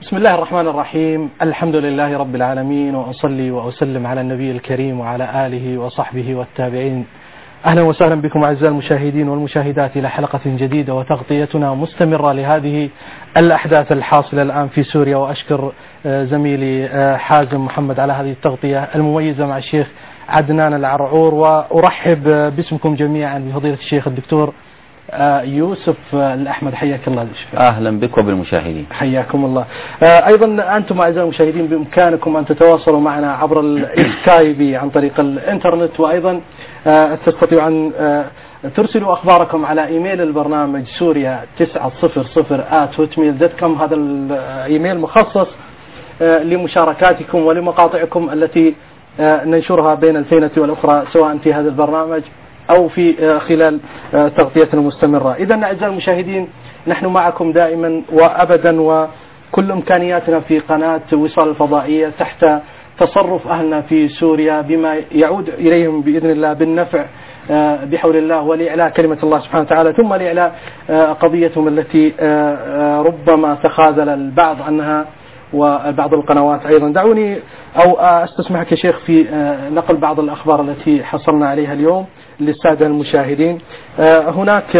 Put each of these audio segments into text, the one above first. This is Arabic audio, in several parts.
بسم الله الرحمن الرحيم. الحمد لله رب العالمين، وأصلي وأسلم على النبي الكريم وعلى آله وصحبه والتابعين. أهلا وسهلا بكم أعزائي المشاهدين والمشاهدات إلى حلقة جديدة وتغطيتنا مستمرة لهذه الأحداث الحاصلة الآن في سوريا. وأشكر زميلي حازم محمد على هذه التغطية المميزة مع الشيخ عدنان العرعور، وأرحب باسمكم جميعا بفضيلة الشيخ الدكتور يوسف الأحمد. حياك الله. أهلا بك وبالمشاهدين. حياكم الله. أيضا أنتم أعزائي المشاهدين بإمكانكم أن تتواصلوا معنا عبر السكايب عن طريق الإنترنت، وأيضا تستطيعوا أن ترسلوا أخباركم على إيميل البرنامج سوريا 900@hotmail.com. هذا الإيميل مخصص لمشاركاتكم ولمقاطعكم التي ننشرها بين الفينة والأخرى، سواء في هذا البرنامج أو في خلال تغطيتنا المستمرة. إذا أعزائي المشاهدين، نحن معكم دائما وأبدا، وكل إمكانياتنا في قناة وصال الفضائية تحت تصرف أهلنا في سوريا بما يعود إليهم بإذن الله بالنفع بحول الله، ولإعلاء كلمة الله سبحانه وتعالى، ثم لإعلاء قضيتهم التي ربما تخاذل البعض عنها وبعض القنوات أيضا. دعوني أو أستسمحك يا شيخ في نقل بعض الأخبار التي حصلنا عليها اليوم للسادة المشاهدين. هناك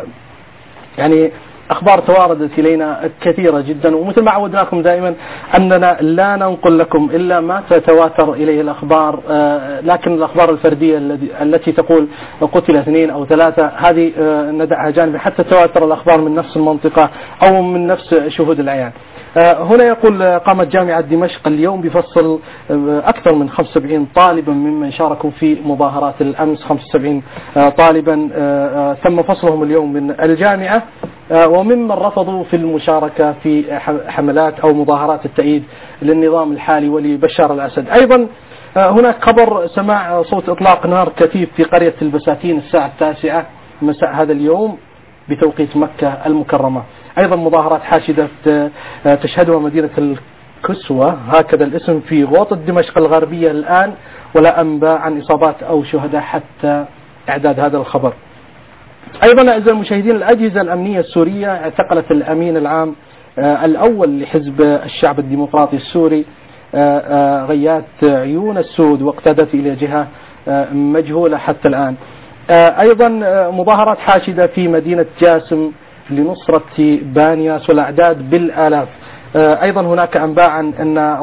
يعني أخبار تواردت إلينا كثيرة جدا، ومثل ما عودناكم دائما أننا لا ننقل لكم إلا ما تتواتر إليه الأخبار، لكن الأخبار الفردية التي تقول قتل 2 أو 3 هذه ندعها جانبا حتى تواتر الأخبار من نفس المنطقة أو من نفس شهود العيان. هنا يقول قامت جامعة دمشق اليوم بفصل أكثر من 75 طالبا ممن شاركوا في مظاهرات الأمس. 75 طالبا تم فصلهم اليوم من الجامعة، وممن رفضوا في المشاركة في حملات أو مظاهرات التأييد للنظام الحالي ولبشار الأسد. أيضا هناك خبر سماع صوت إطلاق نار كثيف في قرية البساتين الساعة 9 مساء هذا اليوم بتوقيت مكة المكرمة. أيضا مظاهرات حاشدة تشهدها مدينة الكسوة، هكذا الاسم، في غوطة دمشق الغربية الآن، ولا أنباء عن إصابات أو شهداء حتى إعداد هذا الخبر. أيضا أعزائي المشاهدين، الأجهزة الأمنية السورية اعتقلت الأمين العام الأول لحزب الشعب الديمقراطي السوري غيات عيون السود، واقتادت إلى جهة مجهولة حتى الآن. أيضا مظاهرات حاشدة في مدينة جاسم لنصرة بانياس، والأعداد بالآلاف. أيضا هناك أنباء عن أن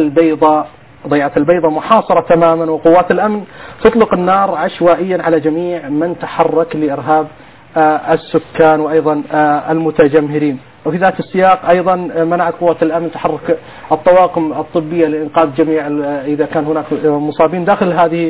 ضيعة البيضاء محاصرة تماما، وقوات الأمن تطلق النار عشوائيا على جميع من تحرك لإرهاب السكان وأيضا المتجمهرين. وفي ذات السياق أيضا منعت قوات الأمن تحرك الطواقم الطبية لإنقاذ جميع إذا كان هناك مصابين داخل هذه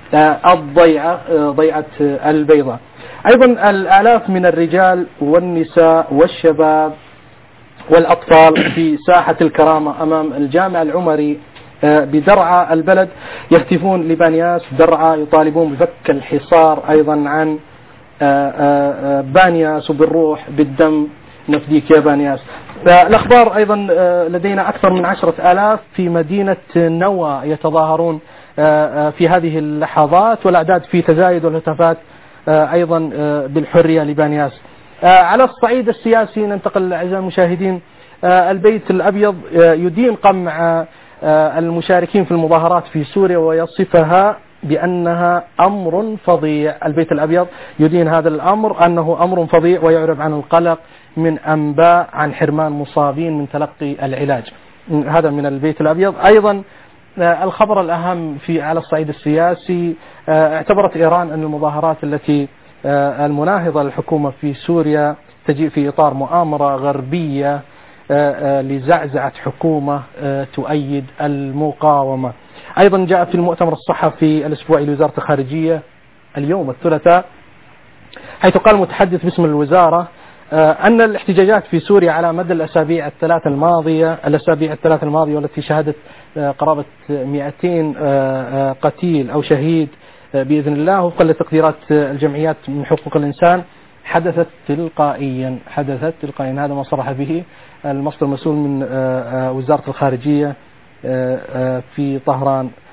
ضيعة البيضاء. أيضا الآلاف من الرجال والنساء والشباب والأطفال في ساحة الكرامة أمام الجامع العمري بدرعا البلد يهتفون لبانياس درعا، يطالبون بفك الحصار أيضا عن بانياس، وبالروح بالدم نفديك يا بانياس. الأخبار أيضا لدينا أكثر من 10,000 في مدينة نوى يتظاهرون في هذه اللحظات، والأعداد في تزايد، والهتافات أيضا بالحرية لبانياس. على الصعيد السياسي ننتقل أعزائي المشاهدين. البيت الأبيض يدين قمع المشاركين في المظاهرات في سوريا ويصفها بأنها أمر فظيع. البيت الأبيض يدين هذا الأمر أنه أمر فظيع، ويعرب عن القلق من أنباء عن حرمان مصابين من تلقي العلاج. هذا من البيت الأبيض. أيضا الخبر الأهم على الصعيد السياسي، اعتبرت إيران أن المظاهرات التي المناهضة للحكومة في سوريا تجيء في إطار مؤامرة غربية لزعزعة حكومة تؤيد المقاومة. أيضا جاء في المؤتمر الصحفي الأسبوعي لوزارة الخارجية اليوم الثلاثاء، حيث قال المتحدث باسم الوزارة أن الاحتجاجات في سوريا على مدى الأسابيع الثلاث الماضية والتي شهدت قرابة 200 قتيل أو شهيد بإذن الله وفقا لتقديرات الجمعيات من حقوق الإنسان، حدثت تلقائيا. هذا ما صرح به المصدر المسؤول من وزارة الخارجية في طهران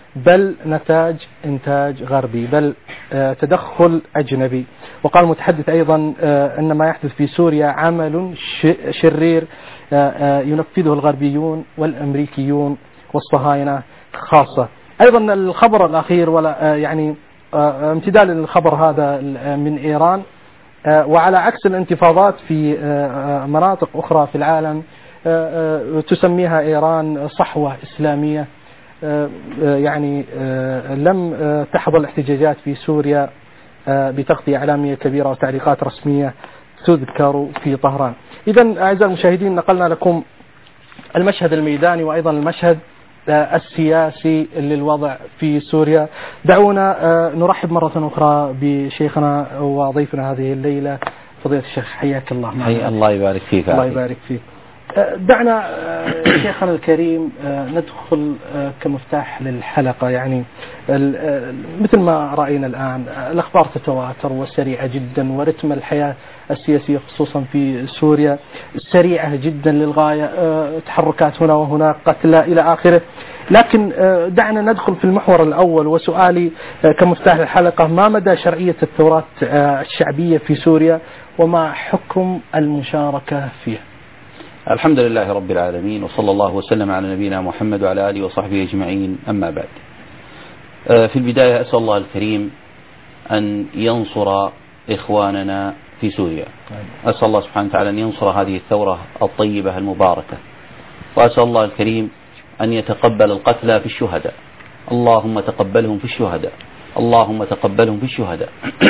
بل نتاج إنتاج غربي، بل تدخل أجنبي. وقال المتحدث أيضا أن ما يحدث في سوريا عمل شرير ينفذه الغربيون والأمريكيون والصهاينة خاصة. أيضا الخبر الأخير ولا يعني امتداد للخبر هذا من إيران، وعلى عكس الانتفاضات في مناطق أخرى في العالم تسميها إيران صحوة إسلامية، يعني لم تحظى الاحتجاجات في سوريا بتغطية إعلامية كبيرة وتعليقات رسمية تذكر في طهران. إذن أعزائي المشاهدين، نقلنا لكم المشهد الميداني وأيضا المشهد السياسي للوضع في سوريا. دعونا نرحب مرة أخرى بشيخنا وضيفنا هذه الليلة فضيلة الشيخ، حياك الله. حيا الله، يبارك فيك. الله يبارك فيك. دعنا شيخنا الكريم ندخل كمفتاح للحلقة، يعني مثل ما رأينا الآن الأخبار تتواتر وسريعة جدا، ورتم الحياة السياسية خصوصا في سوريا سريعة جدا للغاية، تحركات هنا وهناك، قتلى إلى آخره. لكن دعنا ندخل في المحور الأول، وسؤالي كمفتاح للحلقة: ما مدى شرعية الثورات الشعبية في سوريا وما حكم المشاركة فيها؟ الحمد لله رب العالمين، وصلى الله وسلم على نبينا محمد وعلى آله وصحبه أجمعين، أما بعد. في البداية أسأل الله الكريم أن ينصر إخواننا في سوريا، أسأل الله سبحانه وتعالى أن ينصر هذه الثورة الطيبة المباركة، وأسأل الله الكريم أن يتقبل القتلى في الشهداء، اللهم تقبلهم في الشهداء، اللهم تقبلهم في الشهداء.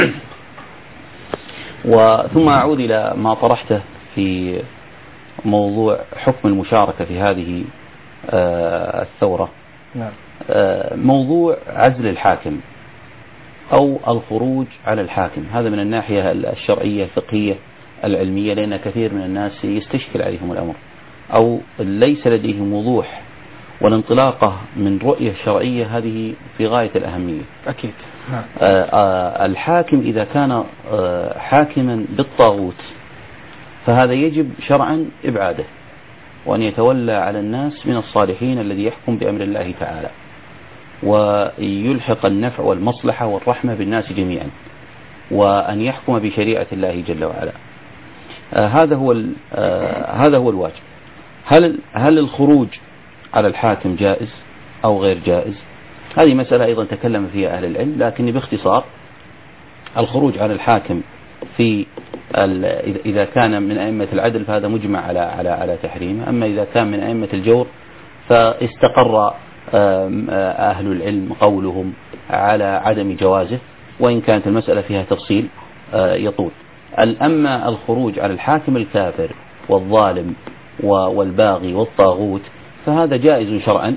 وثم أعود إلى ما طرحته في موضوع حكم المشاركة في هذه الثورة. موضوع عزل الحاكم أو الخروج على الحاكم، هذا من الناحية الشرعية الفقهية العلمية، لأن كثير من الناس يستشكل عليهم الأمر أو ليس لديهم وضوح، والانطلاقة من رؤية شرعية هذه في غاية الأهمية. أكيد. الحاكم إذا كان حاكما بالطاغوت فهذا يجب شرعا إبعاده، وأن يتولى على الناس من الصالحين الذي يحكم بأمر الله تعالى، ويلحق النفع والمصلحة والرحمة بالناس جميعا، وأن يحكم بشريعة الله جل وعلا. هذا هو الواجب. هل الخروج على الحاكم جائز أو غير جائز؟ هذه مسألة أيضا تكلم فيها أهل العلم، لكن باختصار الخروج على الحاكم في إذا كان من أئمة العدل فهذا مجمع على تحريمه، أما إذا كان من أئمة الجور فاستقر أهل العلم قولهم على عدم جوازه، وإن كانت المسألة فيها تفصيل يطول. أما الخروج على الحاكم الكافر والظالم والباغي والطاغوت فهذا جائز شرعا،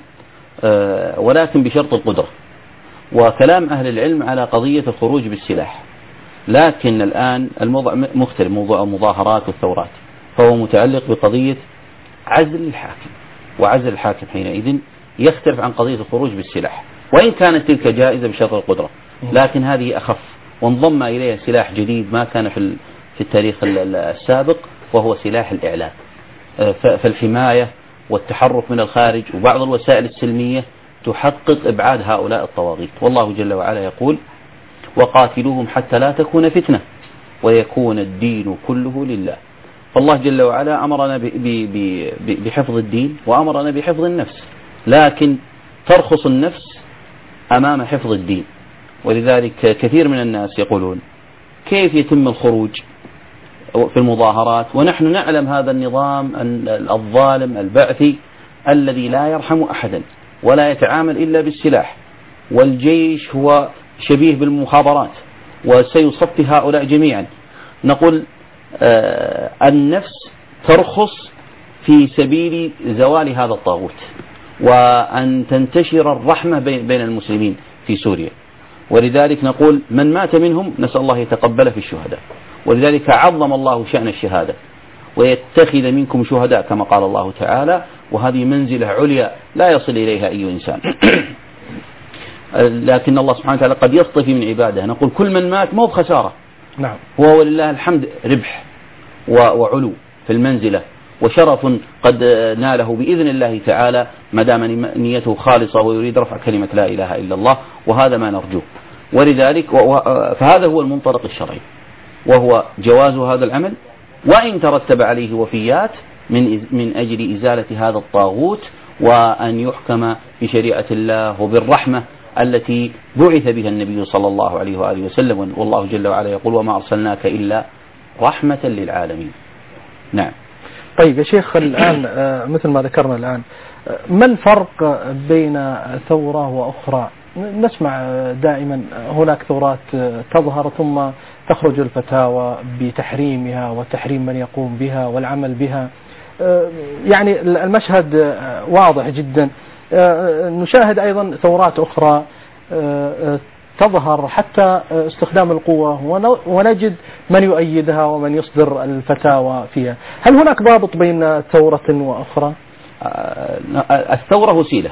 ولكن بشرط القدرة. وكلام أهل العلم على قضية الخروج بالسلاح، لكن الآن الموضوع مختلف، موضوع المظاهرات والثورات، فهو متعلق بقضية عزل الحاكم، وعزل الحاكم حينئذ يختلف عن قضية الخروج بالسلاح، وإن كانت تلك جائزة بشرط القدرة، لكن هذه أخف، وانضم إليها سلاح جديد ما كان في التاريخ السابق، وهو سلاح الإعلام. فالحماية والتحرك من الخارج وبعض الوسائل السلمية تحقق إبعاد هؤلاء الطواغيت، والله جل وعلا يقول: وقاتلوهم حتى لا تكون فتنة ويكون الدين كله لله. فالله جل وعلا أمرنا بحفظ الدين، وأمرنا بحفظ النفس، لكن ترخص النفس أمام حفظ الدين. ولذلك كثير من الناس يقولون: كيف يتم الخروج في المظاهرات ونحن نعلم هذا النظام الظالم البعثي الذي لا يرحم أحدا ولا يتعامل إلا بالسلاح، والجيش هو شبيه بالمخابرات وسيصفي هؤلاء جميعا. نقول النفس ترخص في سبيل زوال هذا الطاغوت، وأن تنتشر الرحمة بين المسلمين في سوريا. ولذلك نقول: من مات منهم نسأل الله يتقبله في الشهداء. ولذلك عظم الله شأن الشهادة: ويتخذ منكم شهداء، كما قال الله تعالى، وهذه منزلة عليا لا يصل إليها أي إنسان. لكن الله سبحانه وتعالى قد يصطفي من عباده. نقول كل من مات مو بخسارة، نعم، هو ولله الحمد ربح وعلو في المنزلة وشرف قد ناله بإذن الله تعالى ما دام نيته خالصة ويريد رفع كلمة لا إله إلا الله، وهذا ما نرجوه. ولذلك فهذا هو المنطلق الشرعي، وهو جواز هذا العمل وإن ترتب عليه وفيات من أجل إزالة هذا الطاغوت، وأن يحكم بشريعة الله وبالرحمة التي بعث بها النبي صلى الله عليه وآله وسلم. والله جل وعلا يقول: وما أرسلناك إلا رحمة للعالمين. نعم. طيب يا شيخ، الآن مثل ما ذكرنا الآن، ما الفرق بين ثورة وأخرى؟ نسمع دائما هناك ثورات تظهر ثم تخرج الفتاوى بتحريمها وتحريم من يقوم بها والعمل بها، يعني المشهد واضح جدا. نشاهد أيضا ثورات أخرى تظهر حتى استخدام القوة، ونجد من يؤيدها ومن يصدر الفتاوى فيها. هل هناك ضابط بين ثورة وأخرى؟ الثورة وسيلة،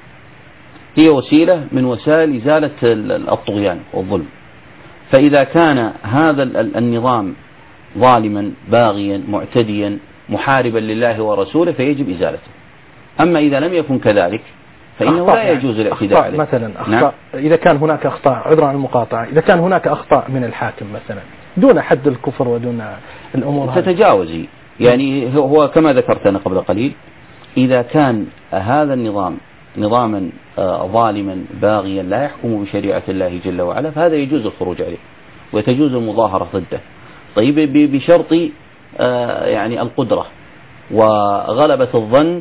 هي وسيلة من وسائل إزالة الطغيان والظلم. فإذا كان هذا النظام ظالما باغيا معتديا محاربا لله ورسوله فيجب إزالته. أما إذا لم يكن كذلك فإنه لا يجوز الاعتداء عليه. مثلا أخطاء، إذا كان هناك أخطاء، عذرا عن المقاطعة، إذا كان هناك أخطاء من الحاكم مثلا دون حد الكفر ودون الأمور تتجاوزي، يعني هو كما ذكرت أنا قبل قليل، إذا كان هذا النظام نظاما ظالما باغيا لا يحكم بشريعة الله جل وعلا فهذا يجوز الخروج عليه وتجوز المظاهرة ضده. طيب بشرط يعني القدرة وغلبة الظن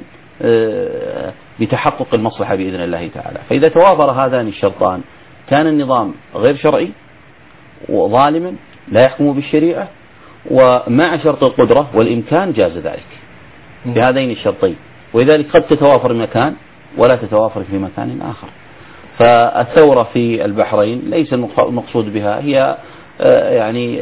بتحقق المصلحة بإذن الله تعالى. فإذا توافر هذان الشرطان كان النظام غير شرعي وظالما لا يحكم بالشريعة، ومع شرط القدرة والإمكان جاز ذلك بهذين الشرطين. ولذلك قد تتوافر مكان ولا تتوافر في مكان آخر. فالثورة في البحرين ليس المقصود بها هي يعني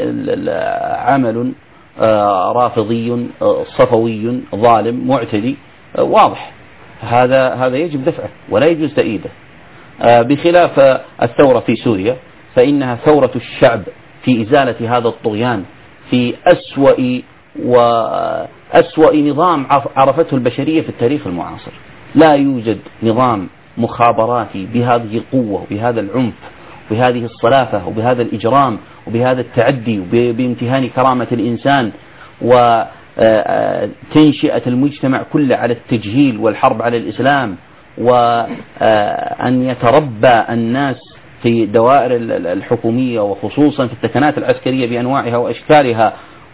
عمل رافضي صفوي ظالم معتدي واضح، هذا يجب دفعه ولا يجوز تأييده. بخلاف الثورة في سوريا فإنها ثورة الشعب في إزالة هذا الطغيان في أسوأ نظام عرفته البشرية في التاريخ المعاصر. لا يوجد نظام مخابراتي بهذه القوة وبهذا العنف وبهذه الصلافة وبهذا الإجرام وبهذا التعدي وبامتهان كرامة الإنسان وتنشئة المجتمع كله على التجهيل والحرب على الإسلام، وأن يتربى الناس في دوائر الحكومية وخصوصا في الثكنات العسكرية بأنواعها وأشكالها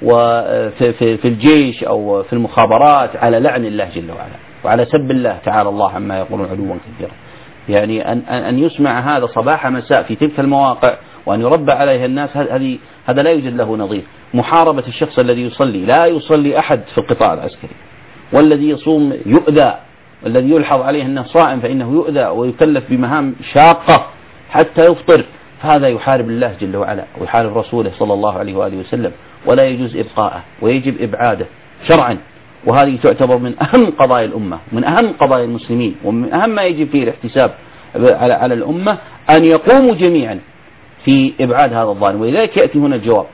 وفي الجيش أو في المخابرات على لعن الله جل وعلا وعلى سب الله تعالى الله عما يقولون علوا كثيرا. يعني أن يسمع هذا صباح مساء في تلك المواقع وأن يربى عليها الناس، هذا لا يوجد له نظير. محاربة الشخص الذي يصلي، لا يصلي أحد في القطاع العسكري، والذي يصوم يؤذى، والذي يلحظ عليه أنه صائم فإنه يؤذى ويكلف بمهام شاقة حتى يفطر، فهذا يحارب الله جل وعلا ويحارب رسوله صلى الله عليه وآله وسلم، ولا يجوز إبقاءه ويجب إبعاده شرعا. وهذه تعتبر من أهم قضايا الأمة، من أهم قضايا المسلمين، ومن أهم ما يجب فيه الاحتساب على الأمة أن يقوموا جميعا في إبعاد هذا الظالم. ولذلك يأتي هنا الجواب: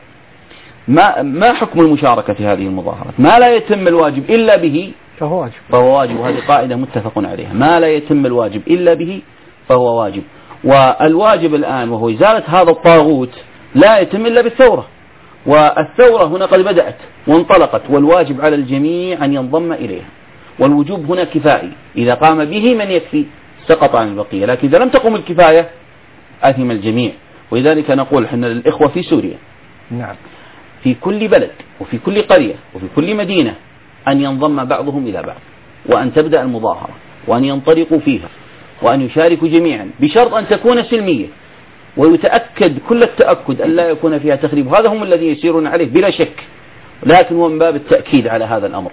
ما حكم المشاركة في هذه المظاهرات؟ ما لا يتم الواجب إلا به فهو واجب، وهذه قاعدة متفق عليها. ما لا يتم الواجب إلا به فهو واجب. والواجب الآن وهو إزالة هذا الطاغوت لا يتم إلا بالثورة، والثورة هنا قد بدأت وانطلقت، والواجب على الجميع أن ينضم إليها. والوجوب هنا كفائي، إذا قام به من يكفي سقط عن البقية، لكن إذا لم تقم الكفاية أثم الجميع. ولذلك نقول حنا للإخوة في سوريا نعم في كل بلد وفي كل قرية وفي كل مدينة أن ينضم بعضهم إلى بعض، وأن تبدأ المظاهرة، وأن ينطلقوا فيها، وأن يشاركوا جميعا بشرط أن تكون سلمية، ويتأكد كل التأكد أن لا يكون فيها تخريب. هذا هم الذي يسيرون عليه بلا شك، لكن هو من باب التأكيد على هذا الأمر.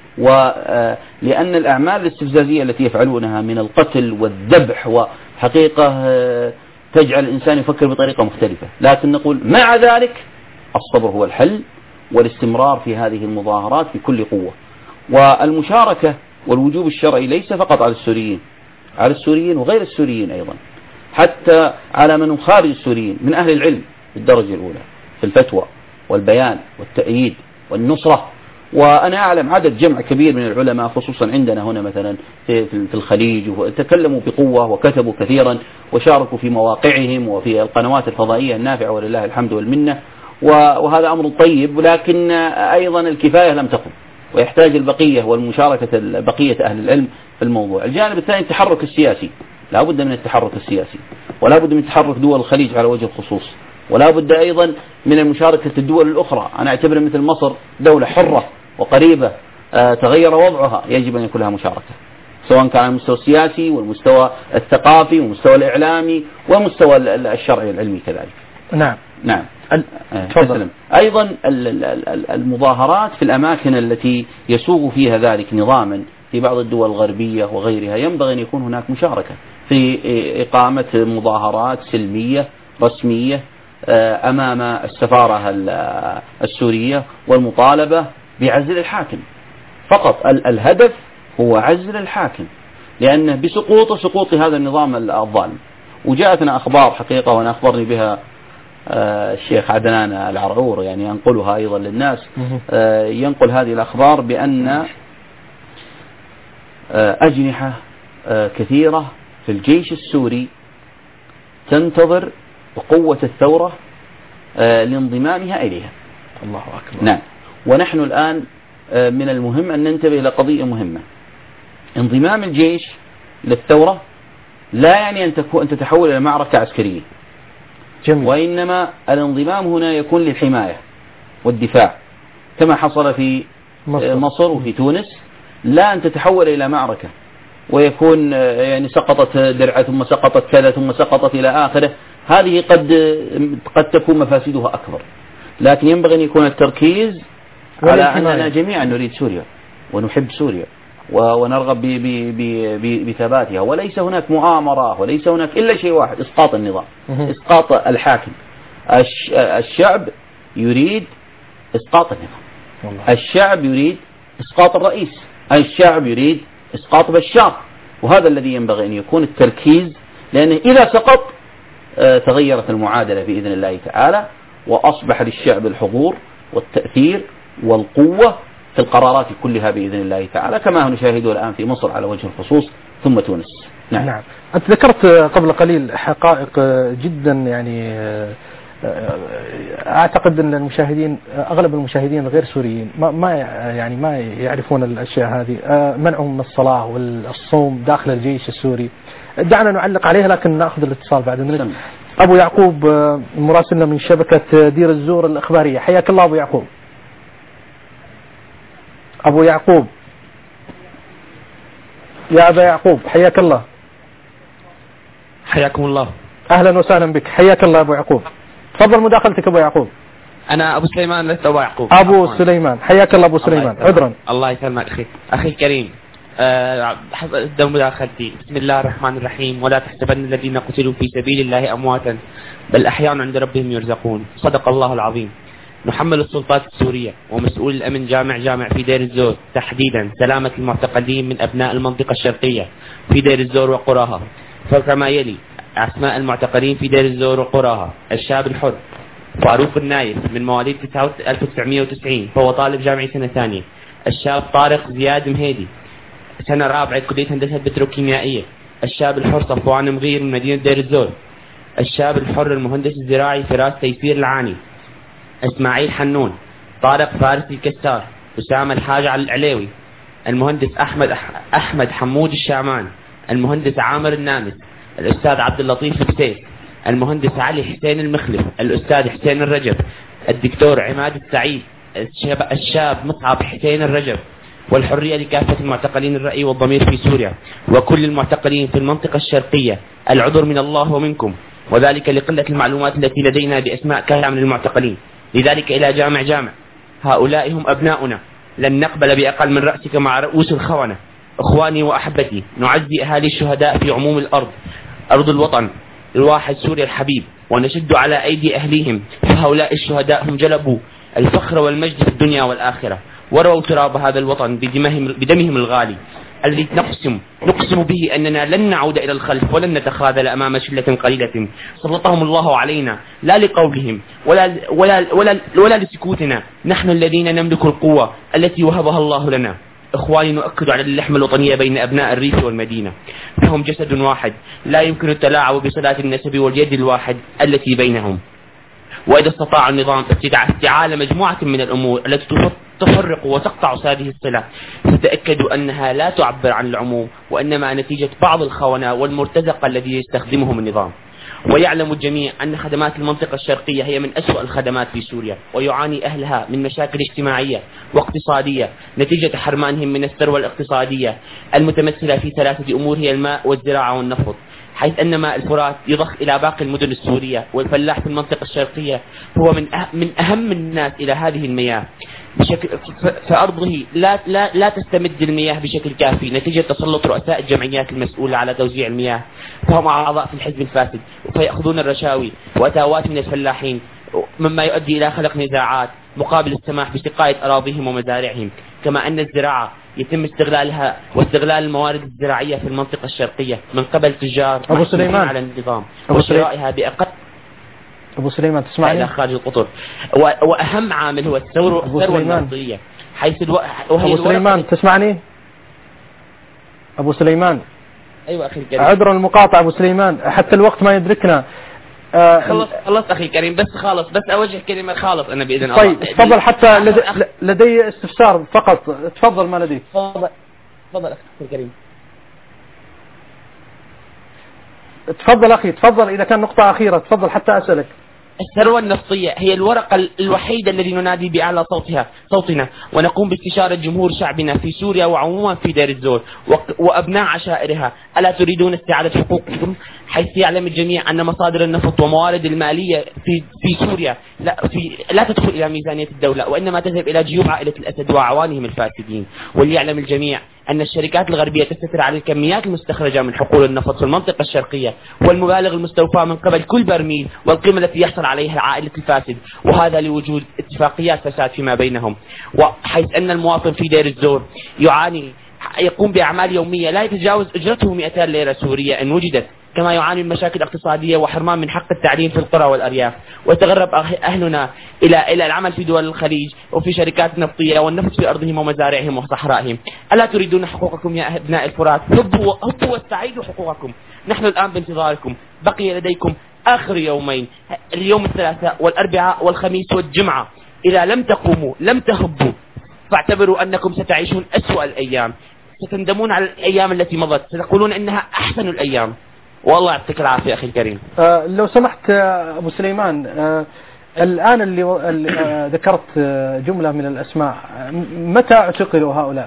ولأن الأعمال الاستفزازية التي يفعلونها من القتل والذبح وحقيقة تجعل الإنسان يفكر بطريقة مختلفة، لكن نقول مع ذلك الصبر هو الحل، والاستمرار في هذه المظاهرات بكل قوة. والمشاركة والوجوب الشرعي ليس فقط على السوريين، على السوريين وغير السوريين أيضا، حتى على من خارج السوريين من أهل العلم بالدرجة الأولى في الفتوى والبيان والتأييد والنصرة وأنا أعلم عدد جمع كبير من العلماء خصوصا عندنا هنا مثلا في الخليج، وتكلموا بقوة وكتبوا كثيرا وشاركوا في مواقعهم وفي القنوات الفضائية النافعة ولله الحمد والمنة، وهذا أمر طيب، ولكن أيضا الكفاية لم تقم، ويحتاج البقية والمشاركة بقية أهل العلم في الموضوع. الجانب الثاني التحرك السياسي، لا بد من التحرك السياسي، ولا بد من تحرك دول الخليج على وجه الخصوص، ولا بد أيضا من المشاركة الدول الأخرى. أنا أعتبر مثل مصر دولة حرة وقريبة تغير وضعها، يجب أن يكون لها مشاركة، سواء كان على المستوى السياسي والمستوى الثقافي والمستوى الإعلامي والمستوى الشرعي العلمي كذلك. نعم. تفضل. أيضا المظاهرات في الأماكن التي يسوغ فيها ذلك نظاما في بعض الدول الغربية وغيرها ينبغي أن يكون هناك مشاركة في إقامة مظاهرات سلمية رسمية أمام السفارة السورية والمطالبة بعزل الحاكم فقط. الهدف هو عزل الحاكم، لأنه بسقوط هذا النظام الظالم. وجاءتنا أخبار حقيقة وأنا أخبرني بها الشيخ عدنان العرعور، يعني ينقلها أيضا للناس، ينقل هذه الأخبار بأن أجنحة كثيرة في الجيش السوري تنتظر بقوة الثورة لانضمامها إليها. الله أكبر. نعم. ونحن الآن من المهم أن ننتبه إلى قضية مهمة. انضمام الجيش للثورة لا يعني أن تتحول إلى معركة عسكرية. جميل. وإنما الانضمام هنا يكون للحماية والدفاع كما حصل في مصر وفي تونس، لا أن تتحول إلى معركة ويكون يعني سقطت درعة ثم سقطت كذا ثم سقطت إلى آخره. هذه قد تكون مفاسدها أكبر، لكن ينبغي أن يكون التركيز على أننا جميعا نريد سوريا ونحب سوريا ونرغب بثباتها، وليس هناك مؤامرة وليس هناك إلا شيء واحد: إسقاط النظام، إسقاط الحاكم. الشعب يريد إسقاط النظام، الشعب يريد إسقاط الرئيس، الشعب يريد إسقاط بشار، وهذا الذي ينبغي أن يكون التركيز، لأنه إذا سقط تغيرت المعادلة بإذن الله تعالى، وأصبح للشعب الحضور والتأثير والقوة في القرارات كلها بإذن الله تعالى، كما نشاهده الآن في مصر على وجه الخصوص ثم تونس. نعم. أنت ذكرت قبل قليل حقائق جدا، يعني أعتقد أن المشاهدين أغلب المشاهدين غير سوريين ما يعرفون الأشياء هذه، منعهم من الصلاة والصوم داخل الجيش السوري. دعنا نعلق عليها، لكن نأخذ الاتصال بعد ذلك. أبو يعقوب مراسلنا من شبكة دير الزور الإخبارية، حياك الله أبو يعقوب. أبو يعقوب، يا أبا يعقوب حياك الله. حياكم الله. أهلا وسهلا بك، حياك الله أبو يعقوب. تفضل مداخلتك أبو يعقوب. أنا أبو سليمان لست أبو يعقوب. أبو سليمان، حياك الله أبو سليمان. عذرا. الله يسلمك أخي الكريم. أبدأ مداخلتي. بسم الله الرحمن الرحيم. ولا تحسبن الذين قتلوا في سبيل الله أمواتا بل أحياء عند ربهم يرزقون. صدق الله العظيم. نحمل السلطات السورية ومسؤول الأمن جامع في دير الزور تحديدا سلامة المعتقلين من أبناء المنطقة الشرقية في دير الزور وقراها، فكما يلي: أسماء المعتقلين في دير الزور وقراها: الشاب الحر فاروق النايف من مواليد 1990 فهو طالب جامعي سنة ثانية. الشاب طارق زياد مهيدي سنة رابعة كلية هندسة بتروكيميائية. الشاب الحر صفوان مغير من مدينة دير الزور. الشاب الحر المهندس الزراعي فراس تيسير العاني. اسماعيل حنون، طارق فارسي الكسار، أسامة الحاج على العليوي، المهندس أحمد حمود الشامان، المهندس عامر النامس، الأستاذ عبد اللطيف البسيس، المهندس علي حسين المخلف، الأستاذ حسين الرجب، الدكتور عماد السعيد، الشاب مصعب حسين الرجب. والحرية لكافة المعتقلين الرأي والضمير في سوريا وكل المعتقلين في المنطقة الشرقية، العذر من الله ومنكم، وذلك لقلة المعلومات التي لدينا بأسماء كثيرة من المعتقلين. لذلك إلى جامع هؤلاء هم أبناؤنا، لن نقبل بأقل من رأسك مع رؤوس الخونة. إخواني وأحبتي، نعزي أهالي الشهداء في عموم الأرض، أرض الوطن الواحد سوريا الحبيب، ونشد على أيدي أهليهم، فهؤلاء الشهداء هم جلبوا الفخر والمجد في الدنيا والآخرة، ورووا تراب هذا الوطن بدمهم الغالي. الذي نقسم به أننا لن نعود إلى الخلف ولن نتخاذل أمام شلة قليلة سلطهم الله علينا، لا لقولهم ولا لسكوتنا. نحن الذين نملك القوة التي وهبها الله لنا. إخواني، نؤكد على اللحمة الوطنية بين أبناء الريف والمدينة، فهم جسد واحد لا يمكن التلاعب بصلاة النسب واليد الواحد التي بينهم. وإذا استطاع النظام استعالة مجموعة من الأمور التي تفرق وتقطع هذه الصلة، فتأكدوا أنها لا تعبر عن العموم، وإنما نتيجة بعض الخونة والمرتزقة الذي يستخدمهم النظام. ويعلم الجميع أن خدمات المنطقة الشرقية هي من أسوأ الخدمات في سوريا، ويعاني أهلها من مشاكل اجتماعية واقتصادية نتيجة حرمانهم من الثروة الاقتصادية المتمثلة في ثلاثة أمور، هي الماء والزراعة والنفط، حيث أن ماء الفرات يضخ إلى باقي المدن السورية، والفلاح في المنطقة الشرقية هو من أهم الناس إلى هذه المياه فأرضه لا تستمد المياه بشكل كافي نتيجة تسلط رؤساء الجمعيات المسؤولة على توزيع المياه، فهم أعضاء في الحزب الفاسد، فيأخذون الرشاوي وأتاوات من الفلاحين، مما يؤدي إلى خلق نزاعات مقابل السماح بسقاية أراضيهم ومزارعهم. كما أن الزراعة يتم استغلالها واستغلال الموارد الزراعية في المنطقة الشرقية من قبل تجار أبو سليمان على النظام وشرائها بأقل. أبو سليمان تسمعني؟ إلى خارج القطر. وأهم عامل هو الثروة النفطية، حيث أبو سليمان تسمعني؟ أبو سليمان، أيوة أخي الكريم، عذرا المقاطعة أبو سليمان، حتى الوقت ما يدركنا. خلص أخي الكريم، بس أوجه كلمة خالص أنا بإذن الله. طيب تفضل، حتى لدي استفسار فقط، تفضل ما لديك. تفضل أخي الكريم. تفضل أخي، تفضل، إذا كان نقطة أخيرة تفضل حتى أسألك. الثروة النفطية هي الورقة الوحيدة التي ننادي بأعلى صوتنا، ونقوم باستشارة جمهور شعبنا في سوريا وعموما في دير الزور وأبناء عشائرها. ألا تريدون استعادة حقوقكم؟ حيث يعلم الجميع أن مصادر النفط وموارد المالية في سوريا لا تدخل إلى ميزانية الدولة، وإنما تذهب إلى جيوب عائلة الأسد وأعوانهم الفاسدين. وليعلم الجميع أن الشركات الغربية تستثمر على الكميات المستخرجة من حقول النفط في المنطقة الشرقية والمبالغ المستوفاة من قبل كل برميل والقيمة التي يحصل عليها عائلة الفاسد، وهذا لوجود اتفاقيات فساد فيما بينهم. وحيث أن المواطن في دير الزور يقوم بأعمال يومية لا يتجاوز أجرته 200 ليرة سورية إن وجدت، كما يعاني من مشاكل اقتصادية وحرمان من حق التعليم في القرى والأرياف. وتغرب أهلنا إلى العمل في دول الخليج وفي شركات نفطية والنفط في أرضهم ومزارعهم وصحرائهم. ألا تريدون حقوقكم يا أبناء الفرات؟ هبوا واستعيدوا حقوقكم. نحن الآن بانتظاركم. بقي لديكم آخر يومين، اليوم الثلاثاء والأربعاء والخميس والجمعة. إذا لم تقوموا لم تهبوا فاعتبروا أنكم ستعيشون أسوأ الأيام، ستندمون على الأيام التي مضت، ستقولون إنها أحسن الأيام. والله يعطيك العافية أخي الكريم. لو سمحت أبو سليمان، الآن اللي ذكرت جملة من الأسماء، متى اعتقلوا هؤلاء؟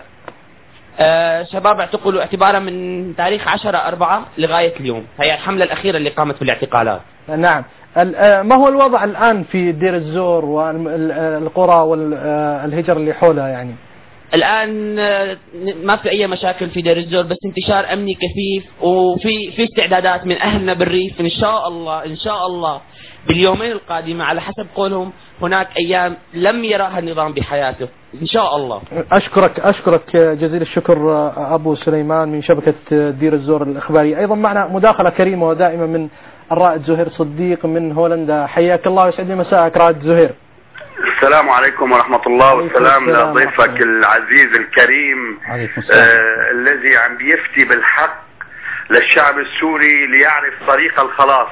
شباب اعتقلوا اعتبارا من تاريخ 10/4 لغاية اليوم، هي الحملة الأخيرة اللي قامت بالاعتقالات. نعم. ما هو الوضع الآن في دير الزور والقرى والهجر اللي حولها يعني؟ الآن ما في أي مشاكل في دير الزور، بس انتشار أمني كثيف، وفي استعدادات من أهلنا بالريف إن شاء الله باليومين القادمة على حسب قولهم هناك أيام لم يراها النظام بحياته إن شاء الله. أشكرك جزيل الشكر أبو سليمان من شبكة دير الزور الإخبارية. أيضا معنا مداخلة كريمة ودائما من الرائد زهير صديق من هولندا. حياك الله ويسعد مساءك رائد زهير. السلام عليكم ورحمة الله، والسلام لضيفك العزيز الكريم الذي عم بيفتي بالحق للشعب السوري ليعرف طريق الخلاص.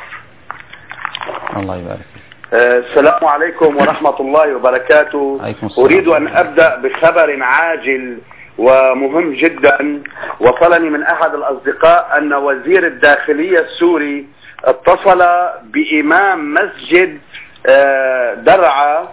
الله يبارك. السلام عليكم ورحمة الله وبركاته. أريد أن أبدأ بخبر عاجل ومهم جدا. وصلني من أحد الأصدقاء أن وزير الداخلية السوري اتصل بإمام مسجد درعا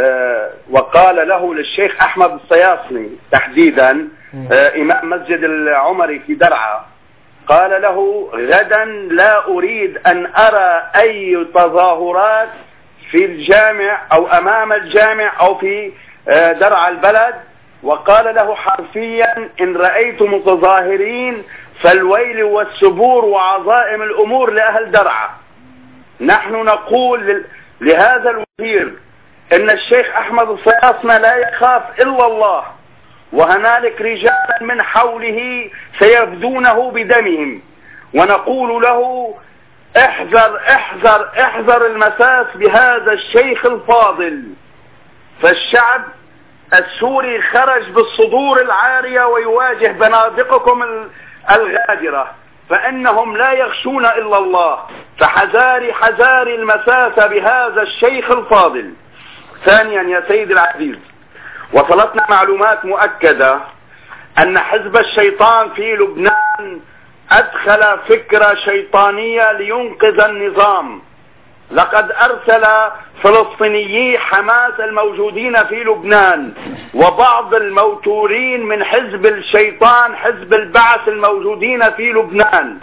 وقال له للشيخ أحمد الصياصني تحديدا إمام مسجد العمري في درعا، قال له غدا لا أريد أن أرى أي تظاهرات في الجامع أو أمام الجامع أو في درعا البلد. وقال له حرفيا إن رأيت متظاهرين فالويل والسبور وعظائم الأمور لأهل درعا. نحن نقول لهذا الوزير إن الشيخ أحمد الصياصنة لا يخاف إلا الله، وهنالك رجالا من حوله سيفدونه بدمهم، ونقول له احذر احذر احذر المساس بهذا الشيخ الفاضل. فالشعب السوري خرج بالصدور العارية ويواجه بنادقكم الغادرة، فإنهم لا يخشون إلا الله، فحذاري حذاري المساس بهذا الشيخ الفاضل. ثانيا يا سيد العزيز، وصلتنا معلومات مؤكدة أن حزب الشيطان في لبنان أدخل فكرة شيطانية لينقذ النظام. لقد أرسل فلسطينيي حماس الموجودين في لبنان وبعض الموتورين من حزب الشيطان حزب البعث الموجودين في لبنان،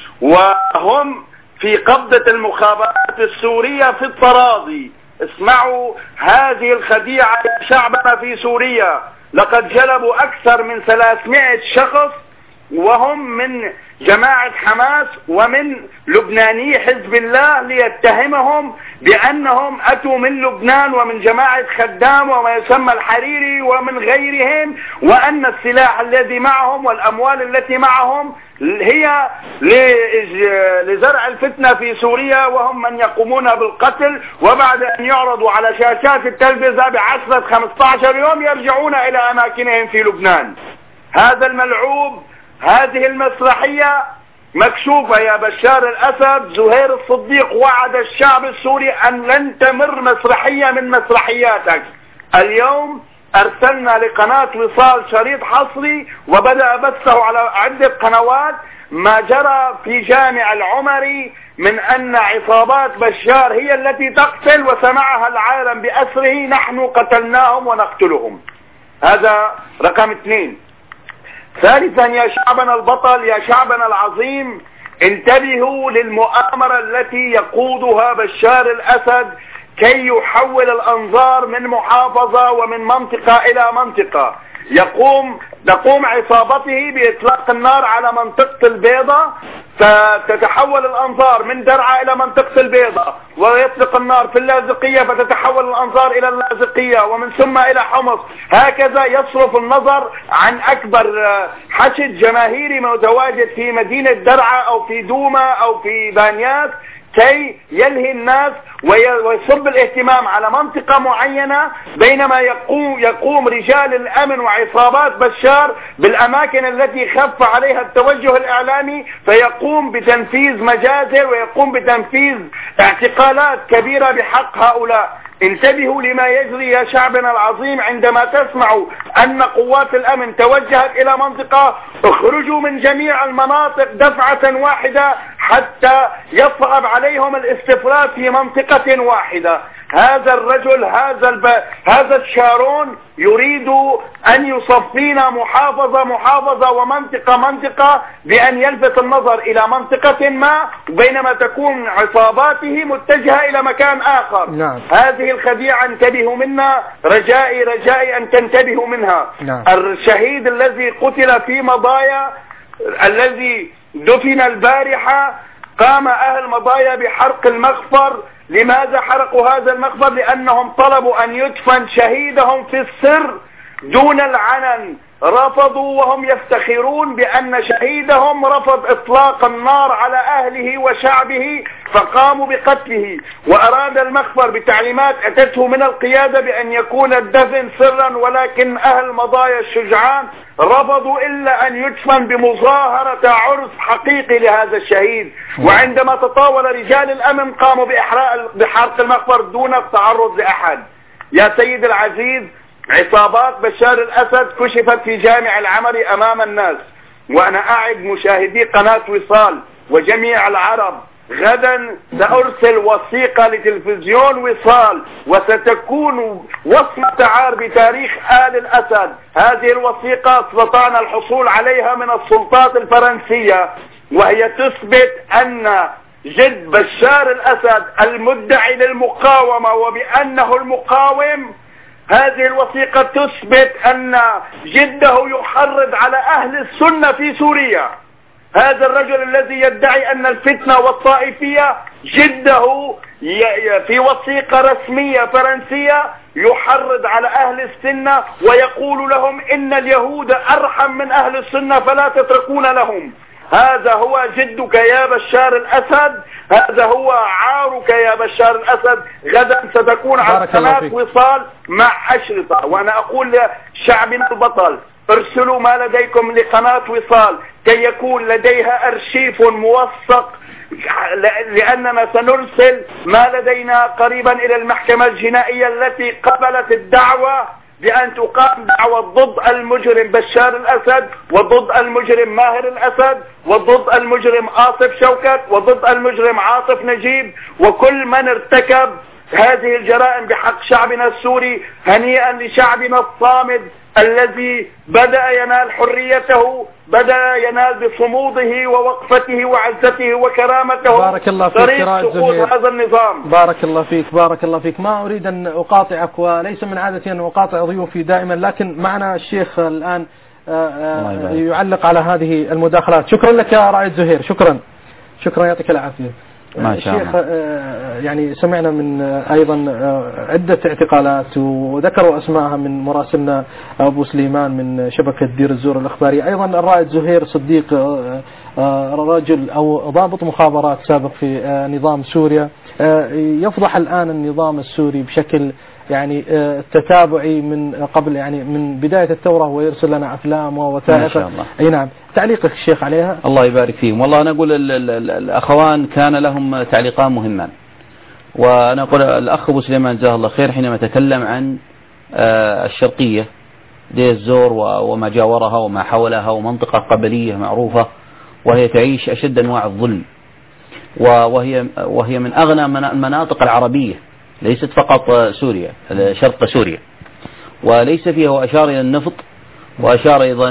وهم في قبضة المخابرات السورية في التراضي. اسمعوا هذه الخديعة يا شعبنا في سوريا، لقد جلبوا أكثر من 300 شخص وهم من جماعة حماس ومن لبناني حزب الله ليتهمهم بأنهم أتوا من لبنان ومن جماعة خدام وما يسمى الحريري ومن غيرهم، وأن السلاح الذي معهم والأموال التي معهم هي لزرع الفتنة في سوريا، وهم من يقومون بالقتل، وبعد أن يعرضوا على شاشات التلفزة بعشرة 15 يوم يرجعون إلى أماكنهم في لبنان. هذا الملعوب، هذه المسرحية مكشوفة يا بشار الأسد. زهير الصديق وعد الشعب السوري أن لن تمر مسرحية من مسرحياتك. اليوم أرسلنا لقناة وصال شريط حصري وبدأ بثه على عدة قنوات ما جرى في جامع العمري من أن عصابات بشار هي التي تقتل، وسمعها العالم بأسره نحن قتلناهم ونقتلهم. هذا رقم 2. ثالثا يا شعبنا البطل، يا شعبنا العظيم، انتبهوا للمؤامرة التي يقودها بشار الأسد كي يحول الأنظار من محافظة ومن منطقة إلى منطقة. تقوم عصابته بإطلاق النار على منطقة البيضة، فتتحول الأنظار من درعا إلى منطقة البيضة، ويطلق النار في اللاذقية فتتحول الأنظار إلى اللاذقية ومن ثم إلى حمص. هكذا يصرف النظر عن أكبر حشد جماهيري متواجد في مدينة درعا أو في دوما أو في بانياس كي يلهي الناس ويصب الاهتمام على منطقة معينة، بينما يقوم رجال الأمن وعصابات بشار بالأماكن التي خف عليها التوجه الإعلامي، فيقوم بتنفيذ مجازر ويقوم بتنفيذ اعتقالات كبيرة بحق هؤلاء. انتبهوا لما يجري يا شعبنا العظيم. عندما تسمعوا أن قوات الأمن توجهت إلى منطقة، اخرجوا من جميع المناطق دفعة واحدة حتى يصعب عليهم الاستفراد في منطقة واحدة. هذا الرجل هذا الشارون يريد أن يصفينا محافظة ومنطقة بأن يلفت النظر إلى منطقة ما، بينما تكون عصاباته متجهة إلى مكان آخر. نعم. هذه الخديعة انتبهوا منها، رجائي أن تنتبهوا منها. نعم. الشهيد الذي قتل في مضايا الذي دفن البارحة، قام أهل مضايا بحرق المخفر. لماذا حرقوا هذا المخفر؟ لأنهم طلبوا أن يدفن شهيدهم في السر دون العلن. رفضوا وهم يفتخرون بأن شهيدهم رفض إطلاق النار على أهله وشعبه، فقاموا بقتله. وأراد المخفر بتعليمات أتته من القيادة بأن يكون الدفن سرا، ولكن أهل مضايا الشجعان رفضوا إلا أن يدفن بمظاهرة عرس حقيقي لهذا الشهيد. وعندما تطاول رجال الأمن قاموا بحرق المخفر دون التعرض لأحد. يا سيد العزيز، عصابات بشار الأسد كشفت في جامع العمري أمام الناس، وأنا أعد مشاهدي قناة وصال وجميع العرب، غدا سأرسل وثيقة لتلفزيون وصال وستكون وصمة عار بتاريخ آل الأسد. هذه الوثيقة استطعنا الحصول عليها من السلطات الفرنسية، وهي تثبت أن جد بشار الأسد المدعي للمقاومة وبأنه المقاوم، هذه الوثيقة تثبت أن جده يحرض على أهل السنة في سوريا. هذا الرجل الذي يدعي أن الفتنة والطائفية، جده في وثيقة رسمية فرنسية يحرض على أهل السنة ويقول لهم إن اليهود أرحم من أهل السنة فلا تتركون لهم. هذا هو جدك يا بشار الأسد، هذا هو عارك يا بشار الأسد. غدا ستكون على قناة وصال مع أشرطة، وأنا أقول لشعبنا البطل ارسلوا ما لديكم لقناة وصال كي يكون لديها أرشيف موثق، لأننا سنرسل ما لدينا قريبا إلى المحكمة الجنائية التي قبلت الدعوة بأن تقام دعوة ضد المجرم بشار الأسد وضد المجرم ماهر الأسد وضد المجرم آصف شوكت وضد المجرم عاطف نجيب وكل من ارتكب هذه الجرائم بحق شعبنا السوري. هنيئا لشعبنا الصامد الذي بدأ ينال حريته، بدأ ينال بصموده ووقفته وعزته وكرامته. بارك الله فيك طريق سقوط هذا النظام. بارك الله فيك، بارك الله فيك. ما أريد أن أقاطعك، وليس من عادتي أن أقاطع ضيوفي دائما، لكن معنا الشيخ الآن يعلق على هذه المداخلات. شكرا لك يا رائد زهير، شكرا يعطيك العافية. ما شاء الله. الشيخ يعني سمعنا من أيضا عدة اعتقالات وذكروا أسماءها من مراسلنا أبو سليمان من شبكة دير الزور الأخباري، أيضا الرائد زهير صديق رجل أو ضابط مخابرات سابق في نظام سوريا، يفضح الآن النظام السوري بشكل يعني تتابعي من قبل، يعني من بداية الثورة، ويرسل لنا أفلام ووثائق. أي نعم، تعليقك الشيخ عليها؟ الله يبارك فيهم. والله أنا أقول الأخوان كان لهم تعليقان مهمان، وأنا أقول الأخ أبو سليمان جزاه الله خير حينما تكلم عن الشرقية دير الزور وما جاورها وما حولها، ومنطقة قبلية معروفة وهي تعيش أشد أنواع الظلم، وهي من أغنى المناطق العربية، ليست فقط سوريا، شرق سوريا، وليس فيها. وأشار إلى النفط، وأشار أيضا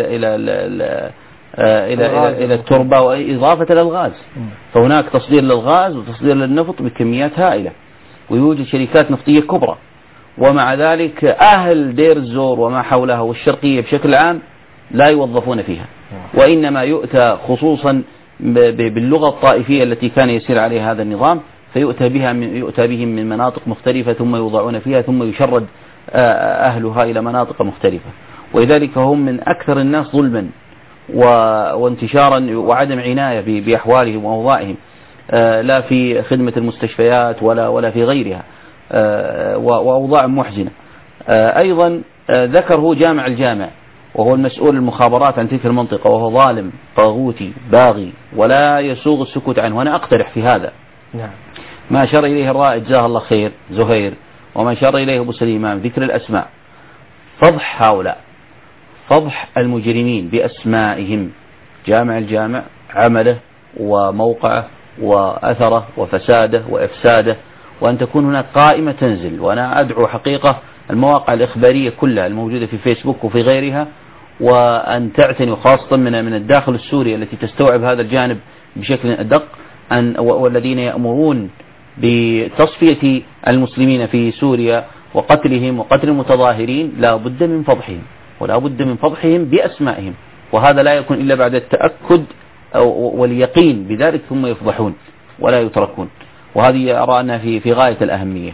إلى التربة، وإضافة إلى الغاز. فهناك تصدير للغاز وتصدير للنفط بكميات هائلة، ويوجد شركات نفطية كبرى. ومع ذلك أهل دير الزور وما حولها والشرقية بشكل عام لا يوظفون فيها، وإنما يؤتى خصوصا باللغة الطائفية التي كان يسير عليها هذا النظام، فيؤتى بهم من مناطق مختلفة ثم يوضعون فيها، ثم يشرد أهلها إلى مناطق مختلفة. ولذلك هم من أكثر الناس ظلما وانتشارا وعدم عناية بأحوالهم وأوضاعهم، لا في خدمة المستشفيات ولا في غيرها، وأوضاع محزنة. أيضا ذكره جامع الجامع، وهو المسؤول المخابرات عن تلك المنطقة، وهو ظالم طاغوتي باغي ولا يسوغ السكوت عنه. وأنا أقترح في هذا ما أشار إليه الرائد جزاه الله خير زهير، وما أشار إليه أبو سليمان، ذكر الأسماء، فضح هؤلاء، فضح المجرمين بأسمائهم، جامع الجامع، عمله وموقعه وأثره وفساده وإفساده، وأن تكون هناك قائمة تنزل. وأنا أدعو حقيقة المواقع الإخبارية كلها الموجودة في فيسبوك وفي غيرها، وأن تعتني خاصة من الداخل السوري التي تستوعب هذا الجانب بشكل أدق، والذين يأمرون بتصفية المسلمين في سوريا وقتلهم وقتل المتظاهرين، لا بد من فضحهم، ولا بد من فضحهم بأسمائهم، وهذا لا يكون إلا بعد التأكد واليقين بذلك، ثم يفضحون ولا يتركون. وهذه أرى أنها في غاية الأهمية.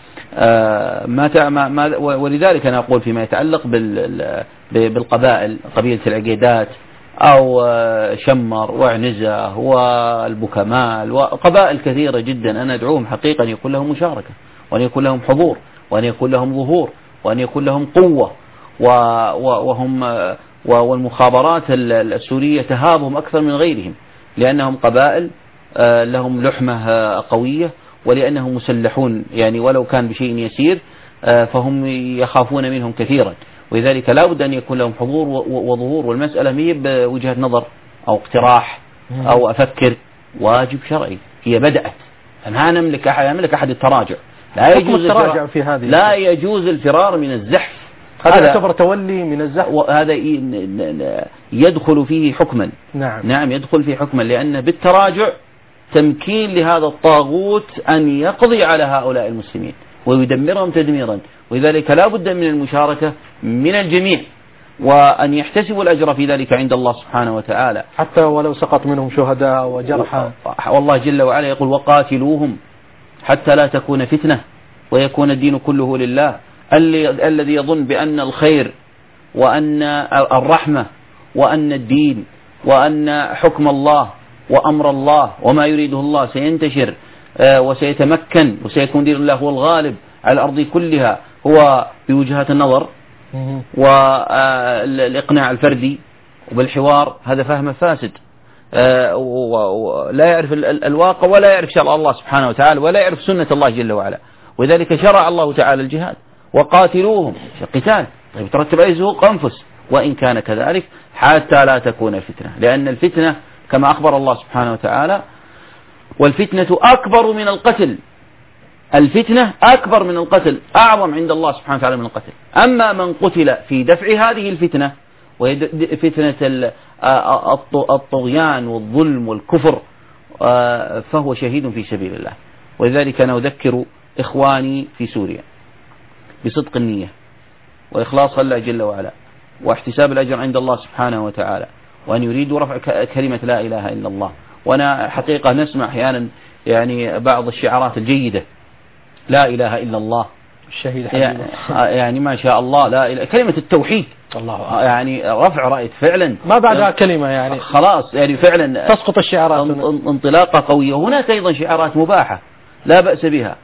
ولذلك أنا أقول فيما يتعلق بالقبائل، قبيلة العقيدات أو شمر وعنزة والبكمال وقبائل كثيرة جدا، أنا أدعوهم حقيقة أن يكون لهم مشاركة، وأن يكون لهم حضور، وأن يكون لهم ظهور، وأن يكون لهم قوة، والمخابرات السورية تهابهم أكثر من غيرهم، لأنهم قبائل لهم لحمة قوية، ولأنهم مسلحون، يعني ولو كان بشيء يسير فهم يخافون منهم كثيرا، ولذلك لا بد أن يكون لهم حضور وظهور. والمسألة مي بوجهة نظر أو اقتراح أو أفكر، واجب شرعي، هي بدأت، ما نملك أحد التراجع، لا يجوز التراجع في هذه، لا يجوز الفرار من الزحف، هذا يعتبر تولي من الزحف، وهذا يدخل فيه حكما. نعم يدخل فيه حكما، لأن بالتراجع تمكين لهذا الطاغوت أن يقضي على هؤلاء المسلمين ويدمرهم تدميرا، ولذلك لا بد من المشاركة من الجميع، وأن يحتسبوا الأجر في ذلك عند الله سبحانه وتعالى، حتى ولو سقط منهم شهداء وجرحى. والله جل وعلا يقول: وقاتلوهم حتى لا تكون فتنة ويكون الدين كله لله، الذي يظن بأن الخير وأن الرحمة وأن الدين وأن حكم الله وأمر الله وما يريده الله سينتشر وسيتمكن وسيكون دين الله هو الغالب على الأرض كلها، هو بوجهات النظر والإقناع الفردي وبالحوار، هذا فهم فاسد، ولا يعرف الواقع ولا يعرف شرع الله سبحانه وتعالى ولا يعرف سنة الله جل وعلا. وذلك شرع الله تعالى الجهاد، وقاتلوهم قتال يترتب عليه زهوق أنفس، وإن كان كذلك حتى لا تكون فتنة، لأن الفتنة كما أخبر الله سبحانه وتعالى والفتنة أكبر من القتل، الفتنة أكبر من القتل، أعظم عند الله سبحانه وتعالى من القتل. أما من قتل في دفع هذه الفتنة وهي فتنة الطغيان والظلم والكفر فهو شهيد في سبيل الله. ولذلك أنا أذكر إخواني في سوريا بصدق النية وإخلاص الله جل وعلا واحتساب الأجر عند الله سبحانه وتعالى، وأن يريدوا رفع كلمة لا إله إلا الله. وأنا حقيقة نسمع أحيانا يعني بعض الشعارات الجيدة، لا إله إلا الله الشهيد يعني ما شاء الله، لا إله كلمة التوحيد الله يعني رفع رأيت فعلا ما بعدها كلمة يعني خلاص يعني فعلا تسقط الشعارات انطلاقة قوية. هناك أيضا شعارات مباحة لا بأس بها،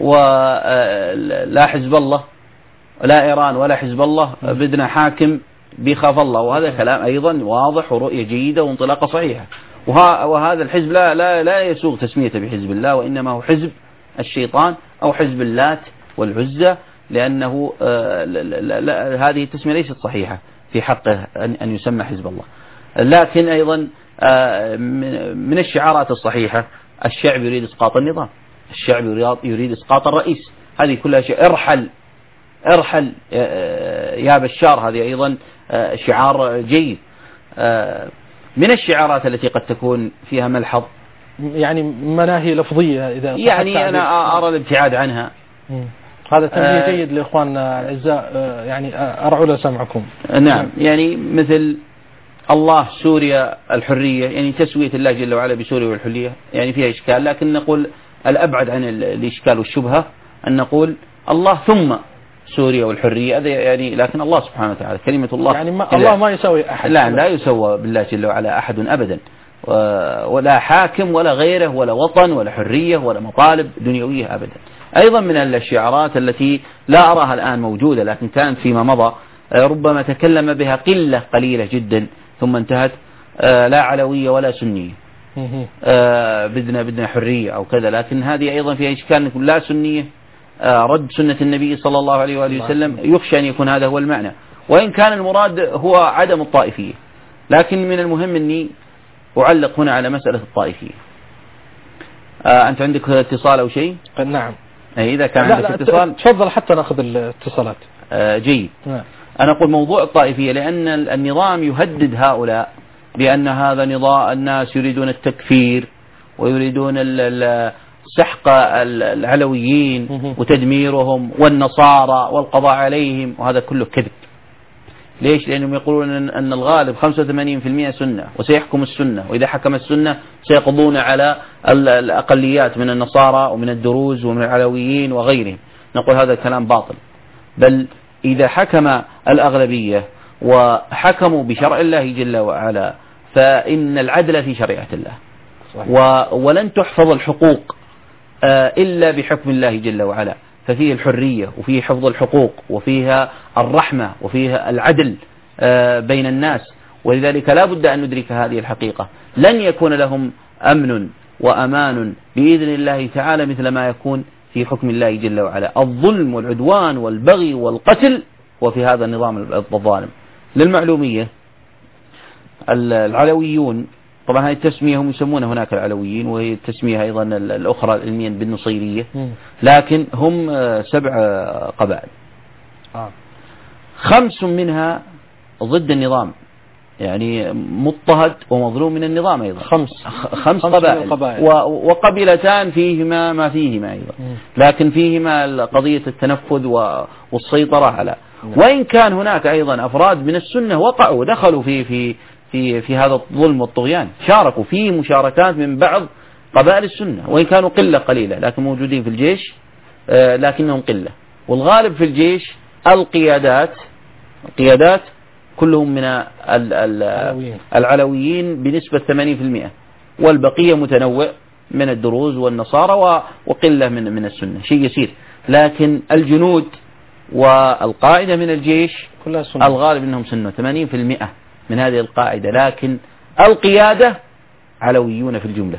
ولا حزب الله لا إيران ولا حزب الله، بدنا حاكم بيخاف الله، وهذا كلام أيضا واضح ورؤية جيدة وانطلاقة صحيحة. وهذا الحزب لا يسوغ تسميته بحزب الله، وإنما هو حزب الشيطان أو حزب اللات والعزة، لأنه هذه التسمية ليست صحيحة في حقه أن يسمى حزب الله. لكن أيضا من الشعارات الصحيحة الشعب يريد إسقاط النظام، الشعب يريد إسقاط الرئيس، هذه كلها شيء ارحل يا بشار، هذه أيضا شعار جيد. من الشعارات التي قد تكون فيها ملحظ يعني مناهي لفظية إذا يعني أنا أرى الابتعاد عنها. هذا تنبيه جيد لإخواننا الأعزاء، يعني أرعوا سمعكم. نعم، يعني مثل الله سوريا الحرية، يعني تسوية الله جل وعلا بسوريا والحرية يعني فيها إشكال، لكن نقول الأبعد عن الإشكال والشبهة أن نقول الله ثم سوريا والحرية، هذا يعني لكن الله سبحانه وتعالى كلمة الله يعني الله ما يسوي أحد، لا يسوى بالله جل وعلا أحد أبدا، ولا حاكم ولا غيره ولا وطن ولا حرية ولا مطالب دنيوية أبدا. أيضا من الشعارات التي لا أراها الآن موجودة لكن كانت فيما مضى ربما تكلم بها قلة قليلة جدا ثم انتهت، لا علوية ولا سنية، بدنا حرية أو كذا، لكن هذه أيضا فيها إشكال، نقول لا سنية رد سنة النبي صلى الله عليه وآله وسلم، يخشى أن يكون هذا هو المعنى، وإن كان المراد هو عدم الطائفية. لكن من المهم أني أعلق هنا على مسألة الطائفية. أنت عندك اتصال أو شيء؟ نعم. إذا كان عندك اتصال تفضل حتى نأخذ الاتصالات. جيد. نعم. أنا أقول موضوع الطائفية لأن النظام يهدد هؤلاء بأن هذا نظام، الناس يريدون التكفير ويريدون سحق العلويين وتدميرهم والنصارى والقضاء عليهم، وهذا كله كذب. ليش؟ لأنهم يقولون أن الغالب 85% سنة وسيحكم السنة، وإذا حكم السنة سيقضون على الأقليات من النصارى ومن الدروز ومن العلويين وغيرهم. نقول هذا الكلام باطل، بل إذا حكم الأغلبية وحكموا بشرع الله جل وعلا فإن العدل في شريعة الله، ولن تحفظ الحقوق إلا بحكم الله جل وعلا، ففيه الحرية وفيه حفظ الحقوق وفيها الرحمة وفيها العدل بين الناس. ولذلك لا بد أن ندرك هذه الحقيقة، لن يكون لهم أمن وأمان بإذن الله تعالى مثل ما يكون في حكم الله جل وعلا، الظلم والعدوان والبغي والقتل وفي هذا النظام الظالم. للمعلومية العلويون طبعا هذه التسمية هم يسمون هناك العلويين، وهي التسمية أيضا الأخرى علميا بالنصيرية، لكن هم 7 قبائل، 5 منها ضد النظام، يعني مضطهد ومظلوم من النظام أيضا، 5 قبائل وقبيلتان فيهما ما فيهما أيضا، لكن فيهما قضية التنفذ والسيطرة على، وإن كان هناك أيضا أفراد من السنة وقعوا دخلوا في هذا الظلم والطغيان، شاركوا فيه مشاركات من بعض قبائل السنة، وإن كانوا قلة قليلة لكن موجودين في الجيش لكنهم قلة. والغالب في الجيش القيادات كلهم من العلويين بنسبة 80%، والبقية متنوع من الدروز والنصارى وقلة من السنة، شيء يسير. لكن الجنود والقاعدة من الجيش الغالب أنهم سنة، 80% من هذه القاعدة، لكن القيادة علويون في الجملة.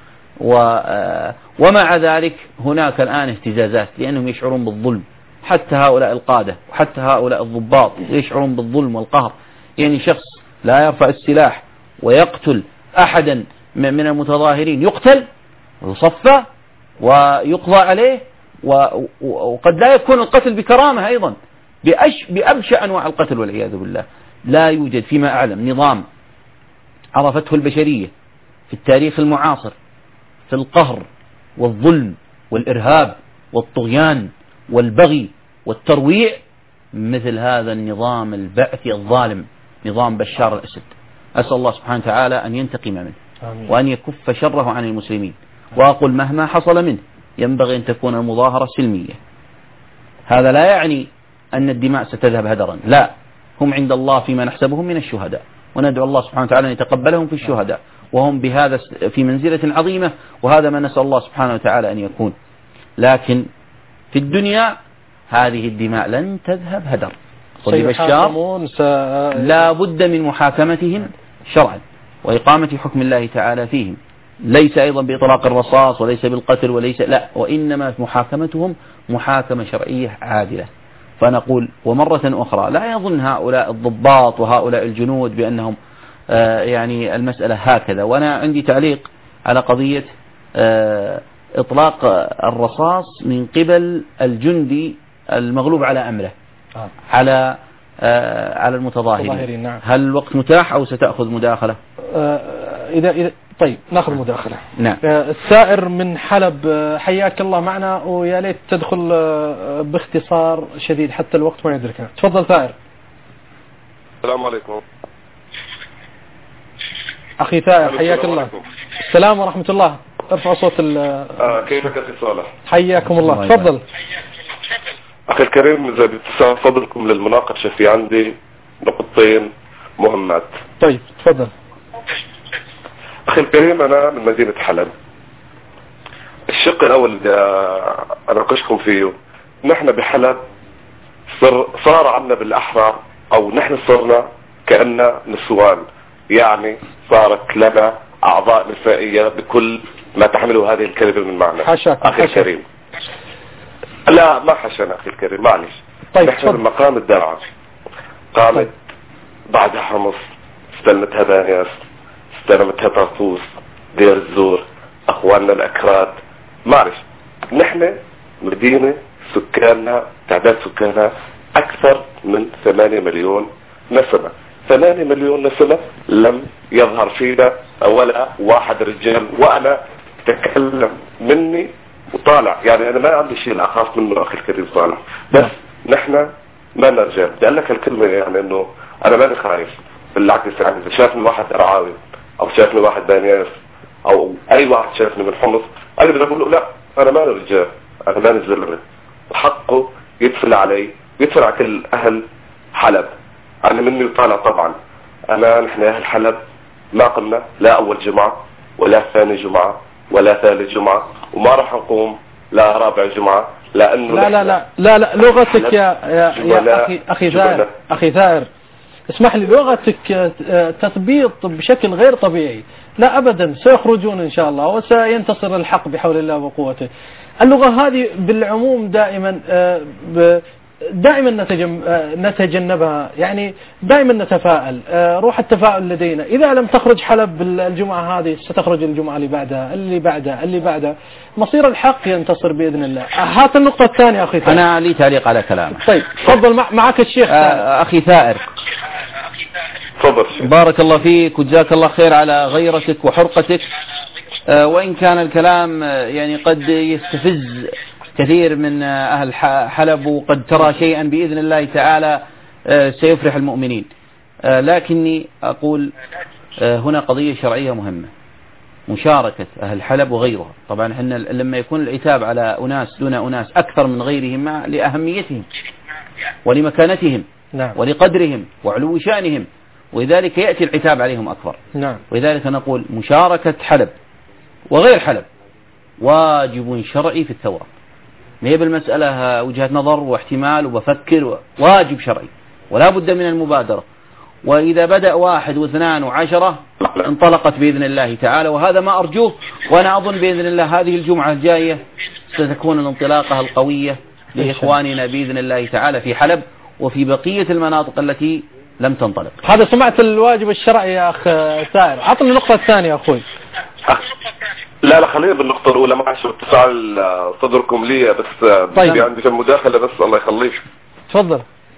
ومع ذلك هناك الآن اهتزازات لأنهم يشعرون بالظلم، حتى هؤلاء القادة وحتى هؤلاء الضباط يشعرون بالظلم والقهر. يعني شخص لا يرفع السلاح ويقتل أحدا من المتظاهرين يقتل ويصفى ويقضى عليه، وقد لا يكون القتل بكرامة أيضا، بأبشع أنواع القتل والعياذ بالله. لا يوجد فيما أعلم نظام عرفته البشرية في التاريخ المعاصر في القهر والظلم والإرهاب والطغيان والبغي والترويع مثل هذا النظام البعثي الظالم، نظام بشار الأسد. أسأل الله سبحانه وتعالى أن ينتقم منه وأن يكف شره عن المسلمين. وأقول مهما حصل منه ينبغي أن تكون المظاهرة سلمية. هذا لا يعني أن الدماء ستذهب هدرا، لا، هم عند الله فيما نحسبهم من الشهداء، وندعو الله سبحانه وتعالى أن يتقبلهم في الشهداء، وهم بهذا في منزلة عظيمة، وهذا ما نسأل الله سبحانه وتعالى أن يكون. لكن في الدنيا هذه الدماء لن تذهب هدر. بشار لا بد من محاكمتهم شرعا وإقامة حكم الله تعالى فيهم، ليس أيضا بإطلاق الرصاص وليس بالقتل وليس، لا، وإنما محاكمتهم محاكمة شرعية عادلة. فنقول ومرة أخرى لا يظن هؤلاء الضباط وهؤلاء الجنود بأنهم يعني المسألة هكذا. وأنا عندي تعليق على قضية إطلاق الرصاص من قبل الجندي المغلوب على أمره على المتظاهرين. نعم. هل الوقت متاح أو ستأخذ مداخلة؟ إذا طيب نأخذ مداخلة. نعم. السائر من حلب، حياك الله معنا، ويا ليت تدخل باختصار شديد حتى الوقت ما يدركنا. تفضل ثائر. السلام عليكم أخي ثائر، حياك الله. السلام ورحمة الله. ارفع صوت كيفك أخي صالح؟ حياكم الله. تفضل أخي الكريم، إذا بتسع فضلكم للمناقشة في عندي نقطتين مهمات. طيب تفضل. أخي الكريم، أنا من مدينة حلب. الشق الأول اللي أناقشكم فيه، نحن بحلب صار عنا بالأحرى، أو نحن صرنا كأننا نسوان، يعني صارت لنا أعضاء نسائية بكل ما تحمله هذه الكلمة من معنى. أخي الكريم، لا ما حشنا أخي الكريم، معلش. طيب نحن لما قامت درعا قامت بعدها حمص، استلمتها بانياس، استلمتها طرطوس، دير الزور، أخواننا الأكراد. معلش، نحن مدينة سكاننا تعداد سكانها أكثر من 8 مليون نسمة. 8 مليون نسمة لم يظهر فينا ولا واحد رجال، وأنا تكلم مني وطالع، يعني أنا ما عندي شيء أخاف منه أخي الكريم صالح، بس نحن ما نرجع. بدي أقول لك الكلمة، يعني إنه أنا ماني خايف، بالعكس، يعني إذا شافني واحد أرعاوي أو شافني واحد بانياس أو أي واحد شافني من حمص، أنا بدي أقول له لا، أنا ماني رجال، أنا ماني زلمة، وحقه يدفل علي، يدفل على كل أهل حلب. أنا مني وطالع طبعا. نحن أهل حلب ما قمنا لا أول جمعة ولا ثاني جمعة ولا ثالث جمعة، وما راح نقوم لا رابع جمعة، لأنه لا لغتك يا أخي ثائر، اسمح لي، لغتك تثبيط بشكل غير طبيعي. لا أبدا، سيخرجون إن شاء الله وسينتصر الحق بحول الله وقوته. اللغة هذه بالعموم دائما نتجنبها، يعني دائما نتفائل، روح التفاؤل لدينا. إذا لم تخرج حلب الجمعة هذه ستخرج الجمعة اللي بعدها. مصير الحق ينتصر بإذن الله. هات النقطة الثانية أخي ثائر. أنا لي تعليق على كلامك. طيب تفضل، معك الشيخ أخي ثائر. بارك الله فيك وجزاك الله خير على غيرتك وحرقتك. وإن كان الكلام يعني قد يستفز كثير من أهل حلب، وقد ترى شيئا بإذن الله تعالى سيفرح المؤمنين، لكني أقول هنا قضية شرعية مهمة. مشاركة أهل حلب وغيرها. طبعا احنا لما يكون العتاب على أناس دون أناس أكثر من غيرهم لأهميتهم ولمكانتهم ولقدرهم وعلو شأنهم، ولذلك يأتي العتاب عليهم أكثر. ولذلك نقول مشاركة حلب وغير حلب واجب شرعي في الثواب، ما هي بالمسألة وجهة نظر واحتمال وبفكر، واجب شرعي ولا بد من المبادرة. وإذا بدأ 1 و2 و10 انطلقت بإذن الله تعالى، وهذا ما أرجوه. وأنا أظن بإذن الله هذه الجمعة الجاية ستكون الانطلاقة القوية لإخواننا بإذن الله تعالى في حلب وفي بقية المناطق التي لم تنطلق. هذا سمعت الواجب الشرعي يا أخ سائر. عطني النقطة الثانية يا أخوي. لا خلينا بالنقطة الأولى، ما عشان اتصال صدركم لي بس. طيب. عندي في المداخلة بس الله يخليك. تفضل.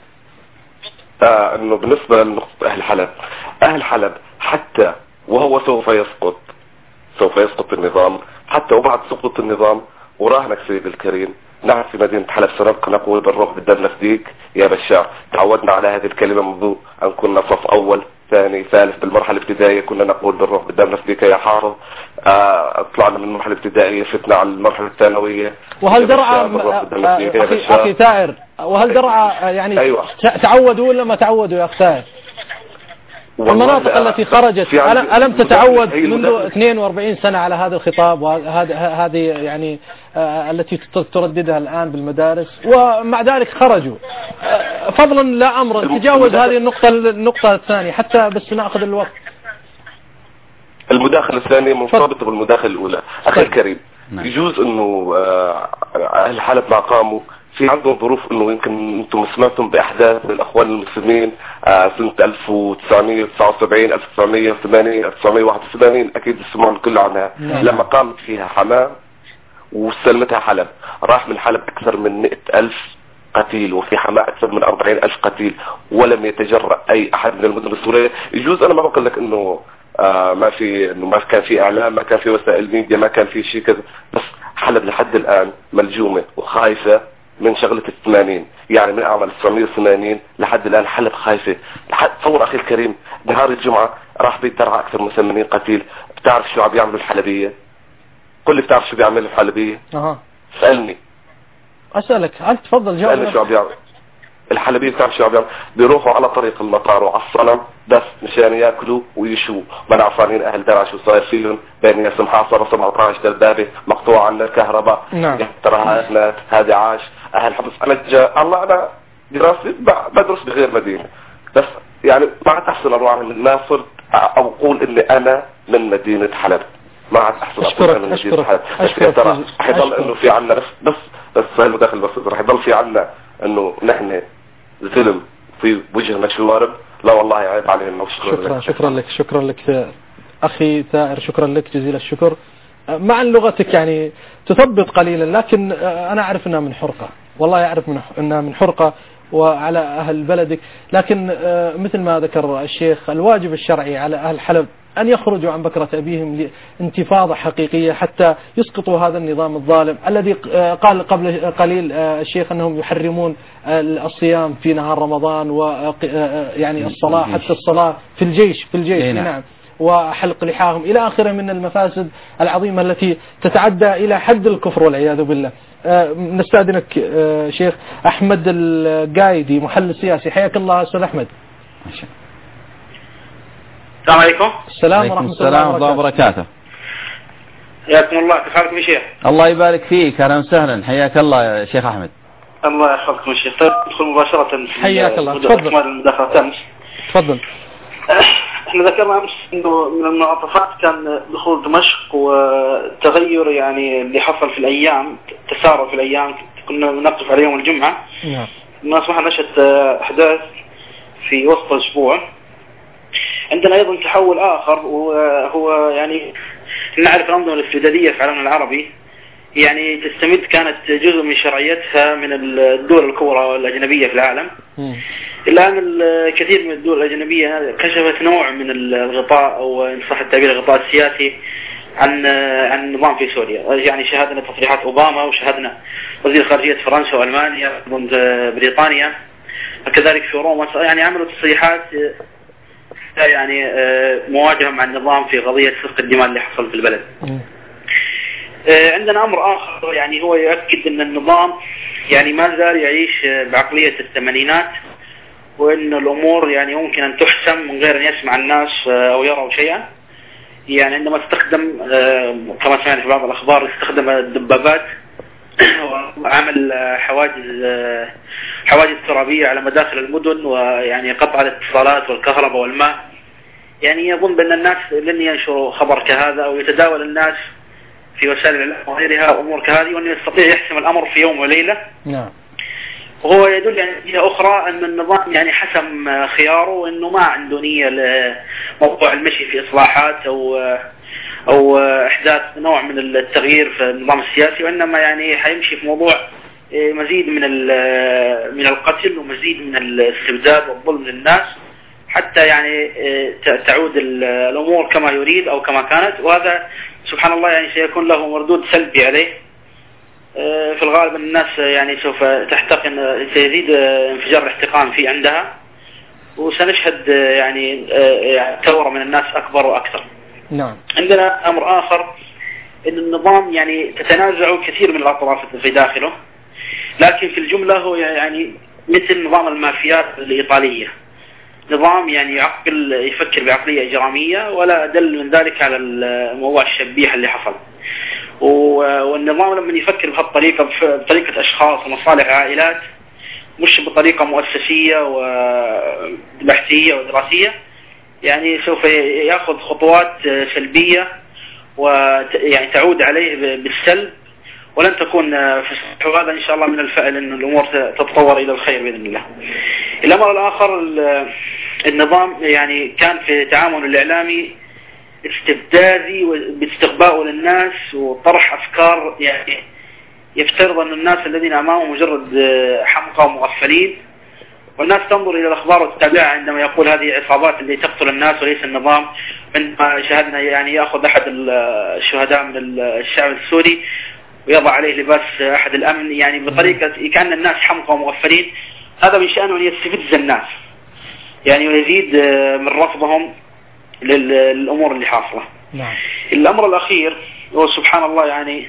انه بالنسبة لنقطة اهل حلب حتى وهو سوف يسقط النظام، حتى وبعد سقوط النظام وراهنك سيد الكريم، نحن في مدينة حلب سنبقى نقول بالروح بالدم نفديك يا بشار. تعودنا على هذه الكلمة منذ ان كنا صف اول ثاني ثالث. بالمرحلة الابتدائية كنا نقول بالروح بالدم نفديك يا حافظ. طلعنا من المرحلة الابتدائية فتنا على المرحلة الثانوية. وهل درع أخي ثائر، وهل درع يعني أيوة. تعودوا ولا ما تعودوا يا أخي ثائر؟ المناطق التي خرجت ألم تتعود منذ 42 سنة على هذا الخطاب وهذه يعني التي ترددها الآن بالمدارس، ومع ذلك خرجوا فضلا لا أمرا. تجاوز هذه النقطة الثانية حتى بس نأخذ الوقت. المداخلة الثانية مرتبطة بالمداخلة الأولى. أخي الكريم، يجوز أنه أهل حلب ما قاموا في عندهم ظروف، أنه يمكن أنتم سمعتم بأحداث الأخوان المسلمين سنة 1979 1980 1981 أكيد تسمعون الكل عنها. لما قامت فيها حماة وسلمتها حلب، راح من حلب أكثر من 100,000 قتيل، وفي حماة أكثر من 40,000 قتيل، ولم يتجرأ أي أحد من المدن السورية. يجوز أنا ما بقول لك أنه ما كان في اعلام، ما كان في وسائل ميديا، ما كان في شيء كذا، بس حلب لحد الان ملجومه وخايفه من شغله ال80، يعني من اعمال 1980 لحد الان حلب خايفه. تصور اخي الكريم، نهار الجمعه راح بيت درعا اكثر من 80 قتيل. بتعرف شو عم بيعملوا الحلبيه؟ قل لي بتعرف شو بيعملوا الحلبيه؟ سألني. اسالك انت، تفضل جاوب. سألني شو عم بيعمل الحلبية. بتعرف شو عم بيعمل؟ بيروحوا على طريق المطار وعلى الصنم بس مشان ياكلوا ويشوا. ما عارفين اهل درعا شو صاير فيهم. بين ناس محاصرة 17 دبابة، مقطوع عنا الكهرباء. ترى هذا عاش اهل حبس. انا دراستي بدرس بغير مدينة، بس يعني ما عاد احسن اروح من ما صرت او اقول اني انا من مدينة حلب. ما عاد احسن اقول من مدينة حلب. بس ترى حيضل انه في عنا بس هاي المداخل بس رح يضل في عنا انه نحن ظلم في وجهنا شوارب. لا والله عيب علينا. شكرا لك اخي ثائر، شكرا لك جزيل الشكر. مع ان لغتك يعني تثبط قليلا، لكن انا اعرف انها من حرقة، والله اعرف انها من حرقة وعلى اهل بلدك. لكن مثل ما ذكر الشيخ، الواجب الشرعي على اهل حلب أن يخرجوا عن بكرة أبيهم لانتفاضة حقيقية حتى يسقطوا هذا النظام الظالم الذي قال قبل قليل الشيخ أنهم يحرمون الصيام في نهار رمضان، ويعني الصلاة حتى الصلاة في الجيش نعم، وحلق لحاهم إلى آخره من المفاسد العظيمة التي تتعدى إلى حد الكفر والعياذ بالله. نستأذنك شيخ أحمد القايدي، محلل سياسي. حياك الله أستاذ أحمد. السلام عليكم. السلام ورحمة الله وبركاته. حياكم الله. كيف حالكم يا شيخ؟ الله يبارك فيك، أهلا وسهلا، حياك الله يا شيخ أحمد. الله يحفظكم يا شيخ. طيب ندخل مباشرة في حياك الله. تفضل. المداخلة أمس. تفضل. احنا ذكرنا أمس إنه من المعطفات كان دخول دمشق والتغير يعني اللي حصل في الأيام، تسارع في الأيام، كنا نقف على يوم الجمعة. نعم. ما أصبح نشأت أحداث في وسط الأسبوع. عندنا أيضا تحول آخر، وهو يعني نعرف الأنظمة الاستبدادية في العالم العربي يعني تستمد، كانت جزء من شرعيتها من الدول الكبرى والأجنبية في العالم. الآن الكثير من الدول الأجنبية كشفت نوع من الغطاء، أو إن صح التعبير الغطاء السياسي عن النظام في سوريا. يعني شاهدنا تصريحات أوباما، وشاهدنا وزير خارجية فرنسا وألمانيا ضد بريطانيا، وكذلك في روما يعني عملوا تصريحات يعني مواجهة مع النظام في قضية سفك الدماء اللي حصل في البلد. عندنا أمر آخر يعني هو يؤكد أن النظام يعني ما زال يعيش بعقلية الثمانينات، وأن الأمور يعني ممكن أن تحسم من غير أن يسمع الناس أو يروا شيئا. يعني عندما استخدم كما سمعنا في بعض الأخبار استخدم الدبابات وعمل حواجز ترابية على مداخل المدن، ويعني قطع الاتصالات والكهرباء والماء. يعني يظن بأن الناس لن ينشروا خبر كهذا أو يتداول الناس في وسائل الإعلام وغيرها أمور كهذه، وأنه يستطيع يحسم الأمر في يوم وليلة. نعم. وهو يدل يعني جهة أخرى أن النظام يعني حسم خياره، وأنه ما عنده نية لموضوع المشي في إصلاحات أو إحداث نوع من التغيير في النظام السياسي، وإنما يعني حيمشي في موضوع مزيد من القتل ومزيد من الاستبداد والظلم للناس، حتى يعني تعود الأمور كما يريد أو كما كانت. وهذا سبحان الله يعني سيكون له مردود سلبي عليه. في الغالب الناس يعني سوف تحتقن، سيزيد انفجار الاحتقان في عندها، وسنشهد يعني ثورة من الناس أكبر وأكثر. نعم. عندنا أمر آخر، أن النظام يعني تتنازع كثير من الأطراف في داخله، لكن في الجملة هو يعني مثل نظام المافيات الإيطالية، نظام يعني يفكر بعقلية إجرامية، ولا أدل من ذلك على الموضوع الشبيح اللي حصل. والنظام لما يفكر بهالطريقة بطريقة أشخاص ومصالح عائلات، مش بطريقة مؤسسية وبحثية ودراسية، يعني سوف يأخذ خطوات سلبية ويعني تعود عليه بالسلب، ولن تكون في هذا إن شاء الله من الفعل أن الأمور تتطور إلى الخير بإذن الله. الأمر الآخر، النظام يعني كان في تعامل الإعلامي استبدادي باستقباله للناس وطرح أفكار يعني يفترض أن الناس الذين أمامه مجرد حمقى ومغفلين، والناس تنظر إلى الأخبار وتتابعها عندما يقول هذه عصابات اللي تقتل الناس وليس النظام. عندما شاهدنا يعني يأخذ أحد الشهداء من الشعب السوري ويضع عليه لباس أحد الأمن، يعني بطريقة كأن الناس حمقى ومغفلين. هذا من شأنه أن يستفز الناس يعني ويزيد من رفضهم للأمور اللي حاصلة. نعم. الأمر الأخير هو سبحان الله يعني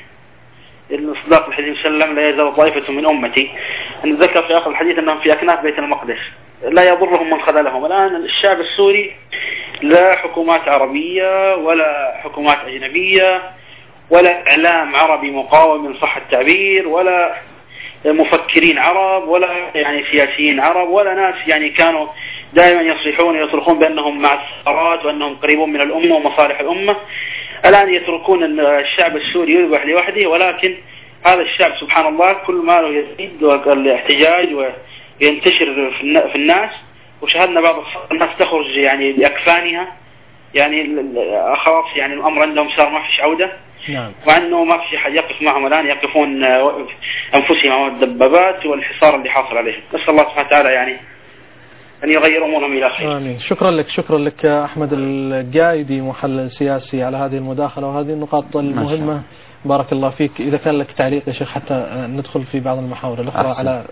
الصداق الحديث صلى الله عليه وسلم لا يزال طائفة من أمتي، أن ذكر في آخر الحديث أنهم في أكناف بيت المقدس لا يضرهم من خذلهم. الآن الشعب السوري لا حكومات عربية ولا حكومات أجنبية ولا إعلام عربي مقاوم من صح التعبير ولا مفكرين عرب ولا يعني سياسيين عرب ولا ناس يعني كانوا دائما يصيحون ويصرخون بأنهم مع الثورات وأنهم قريبون من الأمة ومصالح الأمة. الآن يتركون الشعب السوري يذبح لوحده، ولكن هذا الشعب سبحان الله كل ما له يزيد والاحتجاج وينتشر في الناس. وشاهدنا بعض الناس تخرج يعني بأكفانها، يعني خلاص يعني الأمر عندهم صار ما فيش عودة. نعم. مع أنه ما في حد يقف معهم الآن، يقفون أنفسهم أمام الدبابات والحصار اللي حاصل عليهم. نسأل الله سبحانه وتعالى يعني أن يغير أمورهم إلى خير. آمين. شكرا لك أحمد القايدي محلل سياسي على هذه المداخلة وهذه النقاط المهمة. بارك الله فيك. إذا كان لك تعليق يا شيخ حتى ندخل في بعض المحاور الأخرى على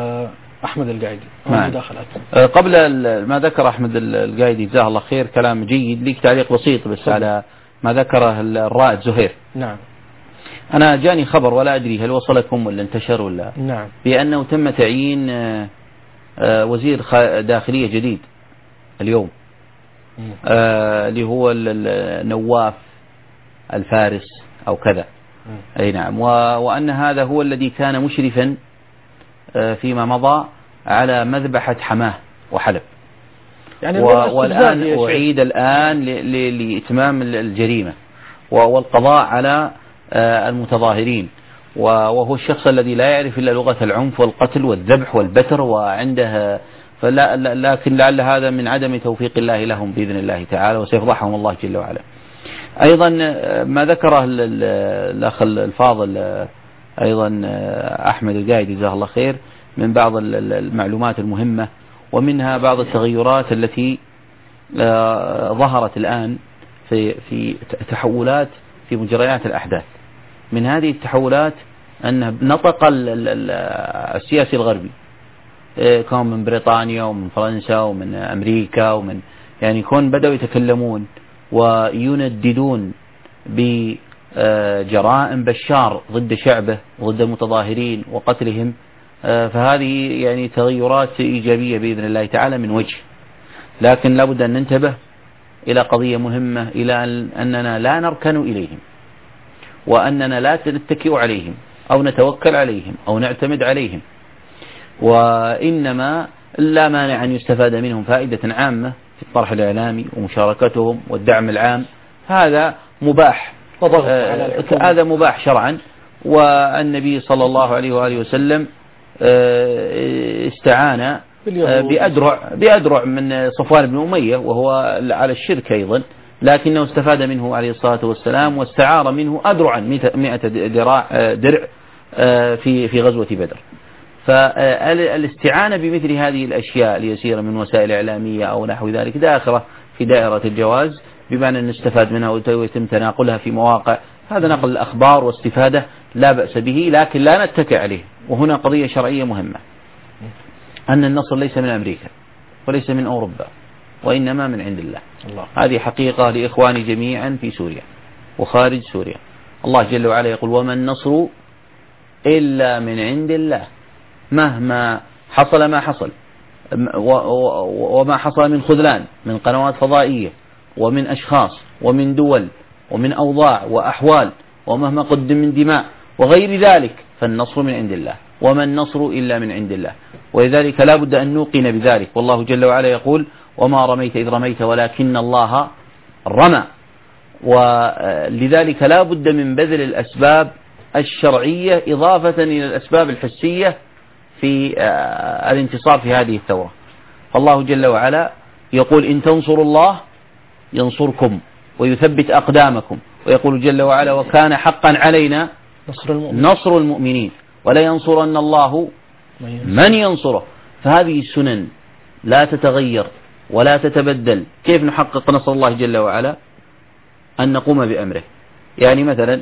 أحمد القايدي والمداخلات. قبل ما ذكر أحمد القايدي جزاه الله خير كلام جيد، ليك تعليق بسيط بس على ما ذكره الرائد زهير. نعم. أنا جاني خبر ولا أدري هل وصلكم ولا انتشر ولا، نعم، بأنه تم تعيين وزير داخلية جديد اليوم، اللي هو نواف الفارس أو كذا. أي نعم. وأن هذا هو الذي كان مشرفا فيما مضى على مذبحة حماه وحلب، يعني والآن أعيد الآن لإتمام الجريمة والقضاء على المتظاهرين، وهو الشخص الذي لا يعرف إلا لغة العنف والقتل والذبح والبتر وعنده لكن لعل هذا من عدم توفيق الله لهم بإذن الله تعالى، وسيفضحهم الله جل وعلا. أيضا ما ذكره الأخ الفاضل أيضا أحمد القايدي جزاه الله خير من بعض المعلومات المهمة، ومنها بعض التغيرات التي ظهرت الآن في تحولات في مجريات الأحداث. من هذه التحولات أن نطق السياسي الغربي كان من بريطانيا ومن فرنسا ومن أمريكا ومن يعني كون بدأوا يتكلمون وينددون بجرائم بشار ضد شعبه ضد المتظاهرين وقتلهم، فهذه يعني تغيرات إيجابية بإذن الله تعالى من وجه. لكن لابد أن ننتبه إلى قضية مهمة، إلى أننا لا نركن إليهم، وأننا لا نتكئ عليهم أو نتوكل عليهم أو نعتمد عليهم، وإنما لا مانع أن يستفاد منهم فائدة عامة في الطرح الإعلامي ومشاركتهم والدعم العام، هذا مباح، هذا مباح شرعا. والنبي صلى الله عليه وآله وسلم استعان بأدرع من صفوان بن أمية وهو على الشرك أيضا، لكنه استفاد منه عليه الصلاة والسلام واستعار منه أدرعا 100 درع في غزوة بدر. فالاستعانة بمثل هذه الأشياء اليسيرة من وسائل إعلامية أو نحو ذلك داخلة في دائرة الجواز، بمعنى أن نستفاد منها ويتم تناقلها في مواقع، هذا نقل الأخبار واستفادة لا بأس به، لكن لا نتكئ عليه. وهنا قضية شرعية مهمة، أن النصر ليس من أمريكا وليس من أوروبا، وإنما من عند الله. هذه حقيقة لإخواني جميعا في سوريا وخارج سوريا. الله جل وعلا يقول: وما النصر إلا من عند الله. مهما حصل ما حصل، وما حصل من خذلان من قنوات فضائية ومن أشخاص ومن دول ومن أوضاع وأحوال، ومهما قدم من دماء وغير ذلك، فالنصر من عند الله. وما النصر إلا من عند الله. ولذلك لا بد أن نوقن بذلك. والله جل وعلا يقول: وما رميت إذ رميت ولكن الله رمى. ولذلك لا بد من بذل الأسباب الشرعية إضافة إلى الأسباب الحسية في الانتصار في هذه الثورة. فالله جل وعلا يقول: إن تنصروا الله ينصركم ويثبت أقدامكم. ويقول جل وعلا: وكان حقا علينا نصر المؤمنين ولا ينصرن الله من ينصره. فهذه السنن لا تتغير ولا تتبدل. كيف نحقق نصر الله جل وعلا؟ أن نقوم بأمره. يعني مثلا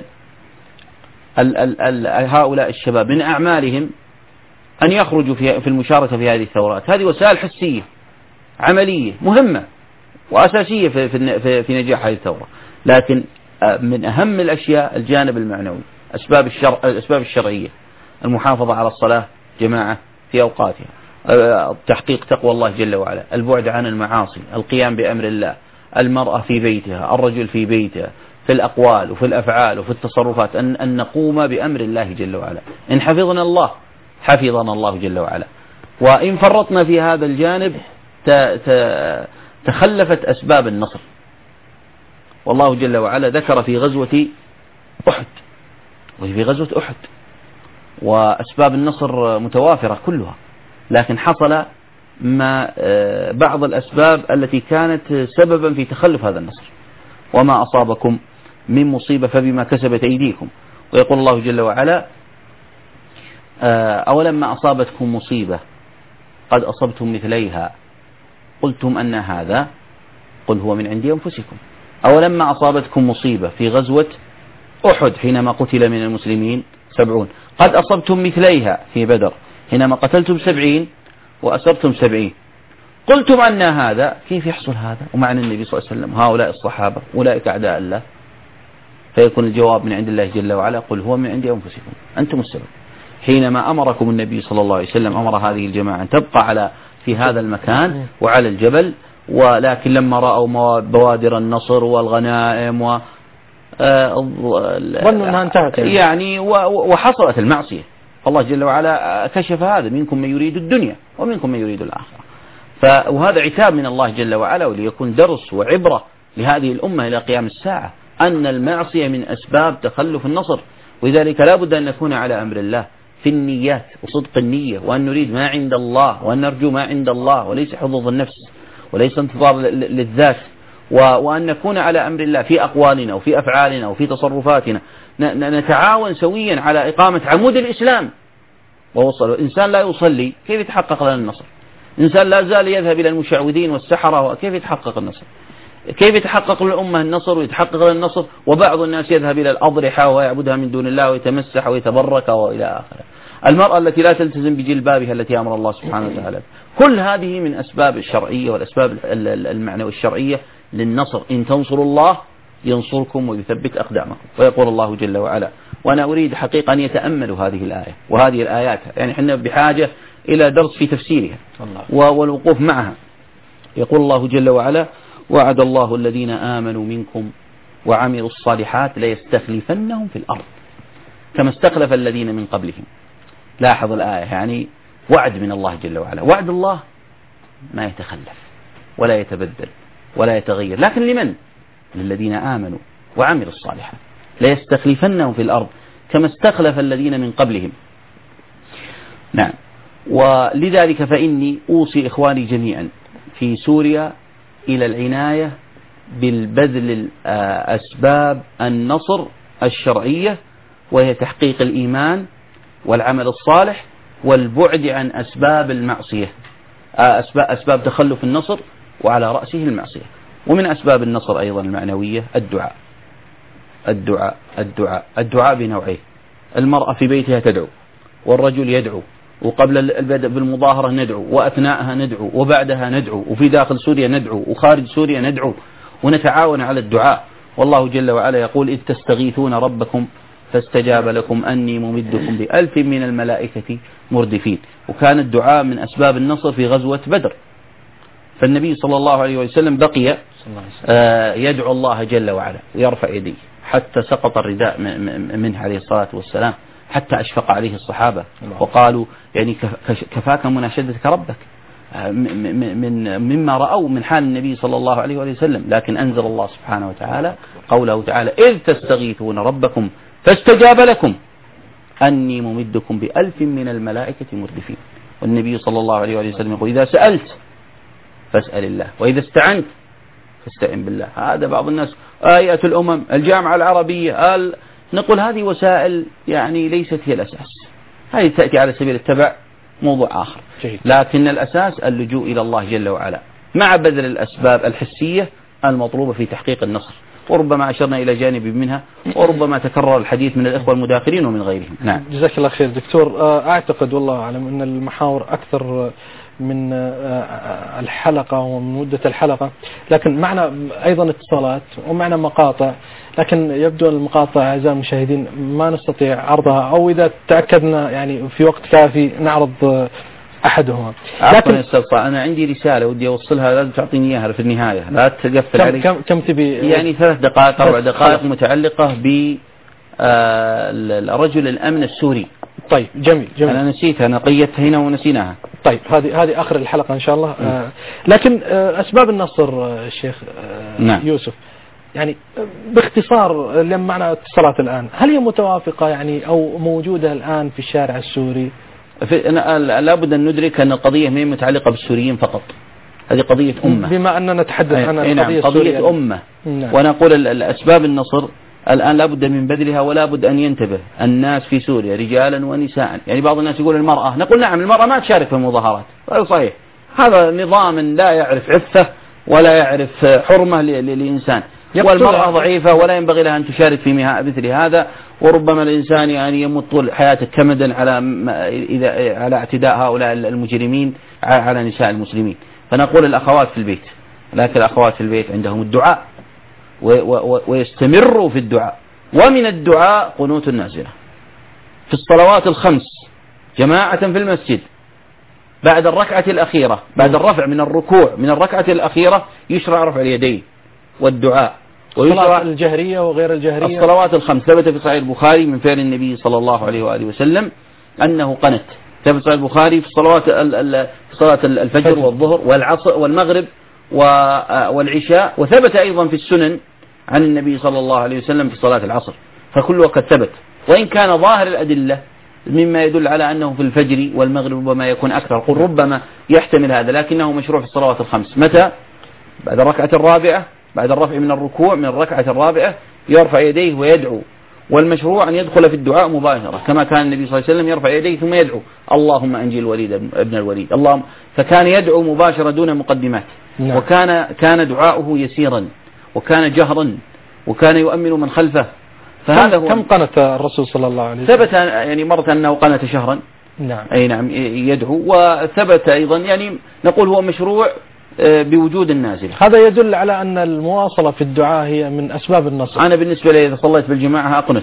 هؤلاء الشباب من أعمالهم أن يخرجوا في المشاركة في هذه الثورات. هذه وسائل حسية عملية مهمة وأساسية في نجاح هذه الثورة. لكن من أهم الأشياء الجانب المعنوي، الأسباب الشرعية، المحافظة على الصلاة جماعة في أوقاتها، تحقيق تقوى الله جل وعلا، البعد عن المعاصي، القيام بأمر الله، المرأة في بيتها، الرجل في بيته، في الأقوال وفي الأفعال وفي التصرفات، أن نقوم بأمر الله جل وعلا. إن حفظنا الله حفظنا الله جل وعلا، وإن فرطنا في هذا الجانب تخلفت أسباب النصر. والله جل وعلا ذكر في غزوة أحد، وفي غزوة أحد وأسباب النصر متوافرة كلها، لكن حصل ما بعض الأسباب التي كانت سببا في تخلف هذا النصر. وما أصابكم من مصيبة فبما كسبت أيديكم. ويقول الله جل وعلا: أولما أصابتكم مصيبة قد أصبتم مثليها قلتم أن هذا قل هو من عند أنفسكم. أولما أصابتكم مصيبة في غزوة أحد حينما قتل من المسلمين 70 قد أصبتم مثليها في بدر حينما قتلتم 70 وأسرتم 70 قلتم أن هذا. كيف يحصل هذا ومعنى النبي صلى الله عليه وسلم هؤلاء الصحابة أولئك أعداء الله؟ فيكون الجواب من عند الله جل وعلا: قل هو من عند أنفسكم أنتم السبب. حينما أمركم النبي صلى الله عليه وسلم أمر هذه الجماعة أن تبقى في هذا المكان وعلى الجبل، ولكن لما رأوا بوادر النصر والغنائم ظنوا أنها انتهت يعني وحصلت المعصية، الله جل وعلا كشف هذا: منكم من يريد الدنيا ومنكم من يريد الآخرة. وهذا عتاب من الله جل وعلا، وليكون درس وعبرة لهذه الأمة إلى قيام الساعة، أن المعصية من أسباب تخلف النصر. ولذلك لا بد أن نكون على أمر الله في النيات وصدق النية، وأن نريد ما عند الله وأن نرجو ما عند الله، وليس حظوظ النفس وليس انتظار للذات، وأن نكون على أمر الله في أقوالنا وفي أفعالنا وفي تصرفاتنا، نتعاون سويا على إقامة عمود الإسلام ووصل. إنسان لا يصلي كيف يتحقق لنا النصر؟ إنسان لا زال يذهب إلى المشعوذين والسحرة كيف يتحقق النصر؟ كيف يتحقق للأمة النصر ويتحقق لنا النصر وبعض الناس يذهب إلى الأضرحة ويعبدها من دون الله ويتمسح ويتبرك وإلى آخره؟ المرأة التي لا تلتزم بجلبابها التي أمر الله سبحانه وتعالى. كل هذه من أسباب الشرعية والأسباب المعنوية الشرعية للنصر. إن تنصروا الله ينصركم ويثبت أقدامكم. ويقول الله جل وعلا، وأنا أريد حقيقة أن يتأملوا هذه الآية وهذه الآيات، يعني حنا بحاجة إلى درس في تفسيرها والوقوف معها. يقول الله جل وعلا: وعد الله الذين آمنوا منكم وعملوا الصالحات ليستخلفنهم في الأرض كما استخلف الذين من قبلهم. لاحظ الآية، يعني وعد من الله جل وعلا. وعد الله ما يتخلف ولا يتبدل ولا يتغير، لكن لمن؟ للذين آمنوا وعملوا الصالحات ليستخلفنهم في الأرض كما استخلف الذين من قبلهم. نعم. ولذلك فإني أوصي إخواني جميعا في سوريا إلى العناية بالبذل أسباب النصر الشرعية، وهي تحقيق الإيمان والعمل الصالح والبعد عن أسباب المعصية، أسباب تخلف النصر وعلى رأسه المعصية. ومن أسباب النصر أيضا المعنوية الدعاء. الدعاء الدعاء الدعاء بنوعين: المرأة في بيتها تدعو، والرجل يدعو، وقبل البدء بالمظاهرة ندعو، وأثناءها ندعو، وبعدها ندعو، وفي داخل سوريا ندعو، وخارج سوريا ندعو، ونتعاون على الدعاء. والله جل وعلا يقول: إذ تستغيثون ربكم فاستجاب لكم أني ممدكم ب1000 من الملائكة مردفين. وكان الدعاء من أسباب النصر في غزوة بدر. فالنبي صلى الله عليه وسلم بقي يدعو الله جل وعلا ويرفع يديه حتى سقط الرداء منه عليه الصلاة والسلام، حتى أشفق عليه الصحابة وقالوا: يعني كفاك مناشدتك ربك مما رأوا من حال النبي صلى الله عليه وسلم. لكن أنزل الله سبحانه وتعالى قوله تعالى: إذ تستغيثون ربكم فاستجاب لكم أني ممدكم ب1000 من الملائكة مردفين. والنبي صلى الله عليه وسلم يقول: إذا سألت فاسأل الله، وإذا استعنت فاستعن بالله. هذا بعض الناس آيات الأمم، الجامعة العربية، نقول هذه وسائل يعني ليست هي الأساس، هذه تأتي على سبيل التبع، موضوع آخر. لكن الأساس اللجوء إلى الله جل وعلا مع بذل الأسباب الحسية المطلوبة في تحقيق النصر. وربما أشرنا إلى جانب منها، وربما تكرر الحديث من الإخوة المداخلين ومن غيرهم. نعم. جزاك الله خير دكتور. أعتقد والله أعلم أن المحاور أكثر من الحلقة ومن مدة الحلقة، لكن معنا أيضا اتصالات ومعنا مقاطع، لكن يبدو المقاطع أعزائي المشاهدين ما نستطيع عرضها، أو إذا تأكدنا يعني في وقت كافي نعرض أحدهما. لكن أنا عندي رسالة ودي أوصلها، لازم تعطيني إياها في النهاية، لا تقفل علي. كم تبي؟ يعني 3 دقائق 4 دقائق متعلقة بالرجل الأمن السوري. طيب جميل. أنا نسيتها، أنا قيدتها هنا ونسيناها. طيب هذه آخر الحلقة إن شاء الله. لكن أسباب النصر الشيخ نعم. يوسف، يعني باختصار لما معنا اتصالات الآن، هل هي متوافقة يعني أو موجودة الآن في الشارع السوري؟ لابد أن ندرك أن القضية ما هي متعلقة بالسوريين فقط، هذه قضية أمة. بما أننا نتحدث عن القضية قضية أمة. نعم. ونقول الأسباب النصر الآن لابد من بذلها، ولا بد أن ينتبه الناس في سوريا رجالا ونساء. يعني بعض الناس يقول المرأة، نقول نعم المرأة ما تشارك في المظاهرات، هذا صحيح، هذا نظام لا يعرف عفة ولا يعرف حرمة للإنسان، والمرأة ضعيفة ولا ينبغي لها أن تشارك في مثل هذا. وربما الإنسان يعني يموت طول حياته كمدا على اعتداء هؤلاء المجرمين على نساء المسلمين. فنقول الأخوات في البيت، لكن الأخوات في البيت عندهم الدعاء ويستمروا في الدعاء. ومن الدعاء قنوت النازلة في الصلوات ال5 جماعة في المسجد، بعد الركعة الأخيرة، بعد الرفع من الركوع من الركعة الأخيرة يشرع رفع اليدين والدعاء، الصلاة الجهرية وغير الجهرية. الصلوات ال5 ثبت في صحيح البخاري من فعل النبي صلى الله عليه وآله وسلم أنه قنت. ثبت في صحيح البخاري في صلاة الفجر والظهر والعصر والمغرب والعشاء، وثبت أيضا في السنن عن النبي صلى الله عليه وسلم في صلاة العصر. فكل وقت ثبت، وإن كان ظاهر الأدلة مما يدل على أنه في الفجر والمغرب وما يكون أكثر، قل ربما يحتمل هذا، لكنه مشروع في الصلوات ال5. متى؟ بعد الركعة الرابعة، بعد الرفع من الركوع من الركعة الرابعة يرفع يديه ويدعو. والمشروع أن يدخل في الدعاء مباشرة، كما كان النبي صلى الله عليه وسلم يرفع يديه ثم يدعو: اللهم أنجي الوليد ابن الوليد، اللهم. فكان يدعو مباشرة دون مقدمات. نعم. وكان دعاؤه يسيرا، وكان جهرا، وكان يؤمن من خلفه. كم قنت الرسول صلى الله عليه وسلم؟ ثبت يعني مرة أنه قنت شهرا. نعم. أي نعم يدعو. وثبت أيضا يعني نقول هو مشروع بوجود النازلة. هذا يدل على أن المواصلة في الدعاء هي من أسباب النصر. أنا بالنسبة لي إذا صليت بالجماعة أقنت،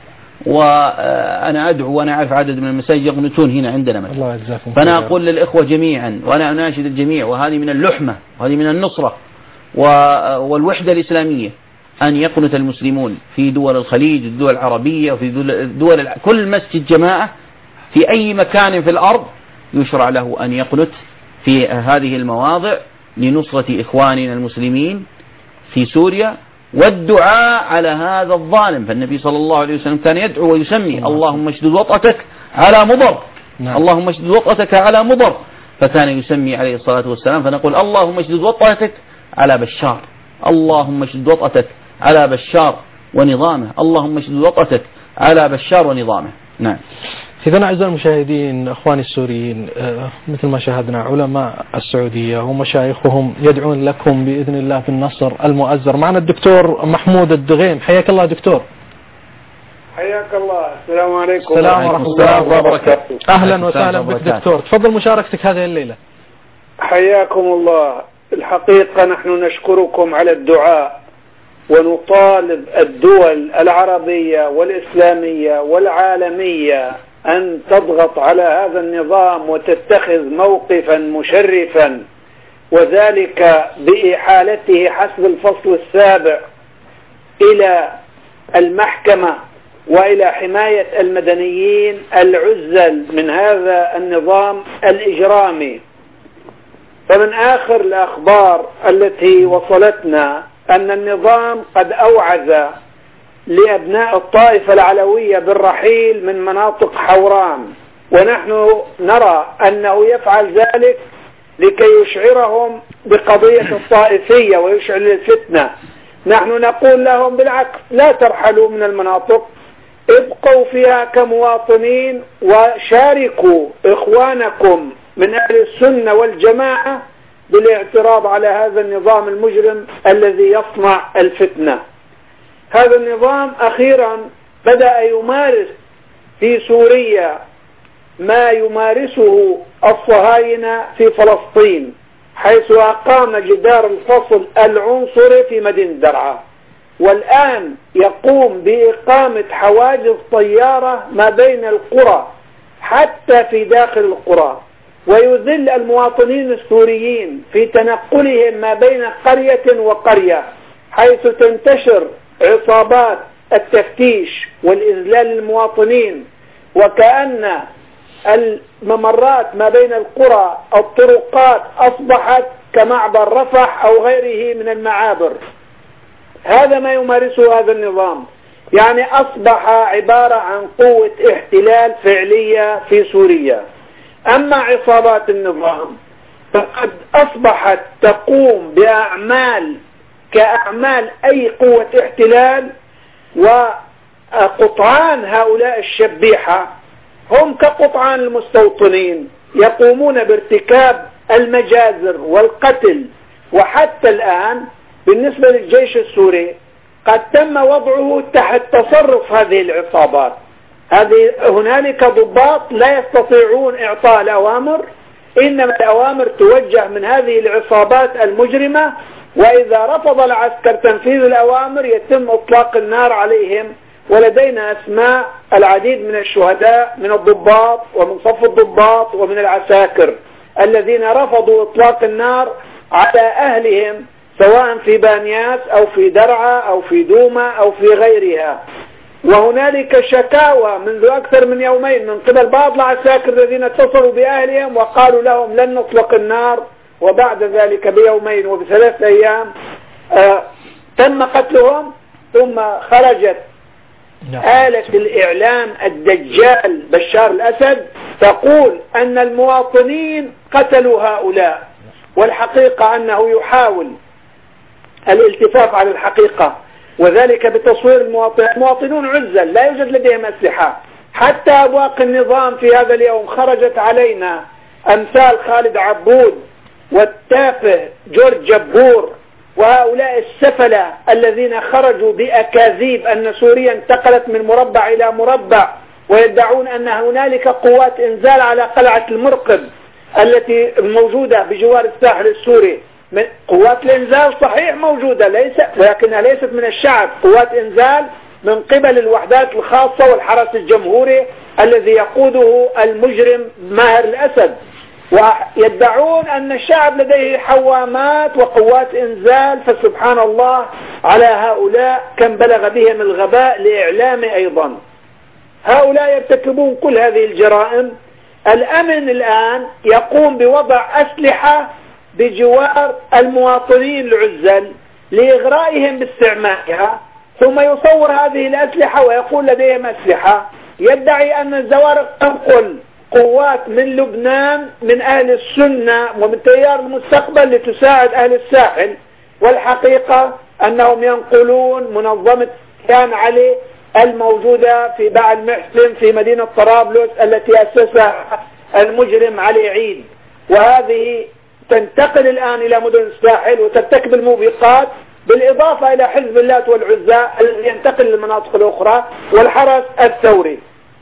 وأنا أدعو وأنا أعرف عدد من المساجد يقنتون هنا عندنا مثلا. الله يجزاكم. فأنا أقول للإخوة جميعا وأنا أناشد الجميع، وهذه من اللحمة وهذه من النصرة والوحدة الإسلامية، أن يقنت المسلمون في دول الخليج، الدول العربية، وفي دول كل مسجد جماعة في أي مكان في الأرض يشرع له أن يقنت في هذه المواضع لنصرة إخواننا المسلمين في سوريا والدعاء على هذا الظالم. فالنبي صلى الله عليه وسلم كان يدعو ويسمي اللهم اشدد وطأتك على مضر. نعم. اللهم اشدد وطأتك على مضر، فكان يسمي عليه الصلاة والسلام. فنقول اللهم اشدد وطأتك على بشار، اللهم اشدد وطأتك على بشار ونظامه، اللهم اشدد وطأتك على بشار ونظامه. نعم. إذن أعزائي المشاهدين أخواني السوريين، مثل ما شاهدنا علماء السعودية ومشايخهم يدعون لكم بإذن الله في النصر المؤزر. معنا الدكتور محمود الدغيم، حياك الله دكتور. حياك الله. السلام عليكم. السلام ورحمة الله وبركاته. أهلا وسهلا بك دكتور، تفضل مشاركتك هذه الليلة. حياكم الله. الحقيقة نحن نشكركم على الدعاء، ونطالب الدول العربية والإسلامية والعالمية أن تضغط على هذا النظام وتتخذ موقفا مشرفا، وذلك بإحالته حسب الفصل 7 إلى المحكمة وإلى حماية المدنيين العزل من هذا النظام الإجرامي. فمن آخر الأخبار التي وصلتنا أن النظام قد أوعز لأبناء الطائفة العلوية بالرحيل من مناطق حوران، ونحن نرى أنه يفعل ذلك لكي يشعرهم بقضية الطائفية ويشعل الفتنة. نحن نقول لهم بالعكس، لا ترحلوا من المناطق، ابقوا فيها كمواطنين وشاركوا إخوانكم من أهل السنة والجماعة بالاعتراض على هذا النظام المجرم الذي يصنع الفتنة. هذا النظام أخيرا بدأ يمارس في سوريا ما يمارسه الصهاينة في فلسطين، حيث أقام جدار الفصل العنصري في مدينة درعا، والآن يقوم بإقامة حواجز طيارة ما بين القرى حتى في داخل القرى، ويذل المواطنين السوريين في تنقلهم ما بين قرية وقرية، حيث تنتشر عصابات التفتيش والإذلال للمواطنين، وكأن الممرات ما بين القرى الطرقات أصبحت كمعبر رفح أو غيره من المعابر. هذا ما يمارسه هذا النظام، يعني أصبح عبارة عن قوة احتلال فعلية في سوريا. أما عصابات النظام فقد أصبحت تقوم بأعمال كأعمال أي قوة احتلال، وقطعان هؤلاء الشبيحة هم كقطعان المستوطنين، يقومون بارتكاب المجازر والقتل. وحتى الآن بالنسبة للجيش السوري قد تم وضعه تحت تصرف هذه العصابات. هنالك ضباط لا يستطيعون إعطاء الأوامر، إنما الأوامر توجه من هذه العصابات المجرمة، وإذا رفض العسكر تنفيذ الأوامر يتم إطلاق النار عليهم. ولدينا أسماء العديد من الشهداء من الضباط ومن صف الضباط ومن العساكر الذين رفضوا إطلاق النار على أهلهم، سواء في بانياس أو في درعا أو في دوما أو في غيرها. وهنالك شكاوى منذ أكثر من يومين من قبل بعض العساكر الذين اتصلوا بأهلهم وقالوا لهم لن نطلق النار، وبعد ذلك بيومين وب3 أيام تم قتلهم. ثم خرجت آلة الإعلام الدجال بشار الأسد تقول أن المواطنين قتلوا هؤلاء، والحقيقة أنه يحاول الالتفاف على الحقيقة، وذلك بتصوير المواطنون عزل لا يوجد لديهم أسلحة. حتى أبواق النظام في هذا اليوم خرجت علينا أمثال خالد عبود والتافه جورج جبور وهؤلاء السفلة الذين خرجوا بأكاذيب أن سوريا انتقلت من مربع إلى مربع، ويدعون أن هنالك قوات إنزال على قلعة المرقب التي موجودة بجوار الساحل السوري. قوات الإنزال صحيح موجودة ولكنها ليست من الشعب، قوات إنزال من قبل الوحدات الخاصة والحرس الجمهوري الذي يقوده المجرم ماهر الأسد، ويدعون أن الشعب لديه حوامات وقوات إنزال. فسبحان الله على هؤلاء كم بلغ بهم الغباء لإعلام أيضا. هؤلاء يرتكبون كل هذه الجرائم. الأمن الآن يقوم بوضع أسلحة بجوار المواطنين العزل لإغرائهم باستعمالها، ثم يصور هذه الأسلحة ويقول لديهم أسلحة. يدعي أن الزوارق تنقل قوات من لبنان من أهل السنة ومن تيار المستقبل لتساعد أهل الساحل، والحقيقة أنهم ينقلون منظمة كيان علي الموجودة في باع المحسن في مدينة طرابلس التي أسسها المجرم علي عيد، وهذه تنتقل الآن إلى مدن الساحل وترتكب الموبقات، بالإضافة إلى حزب الله والعزى الذي ينتقل للمناطق الأخرى والحرس الثوري.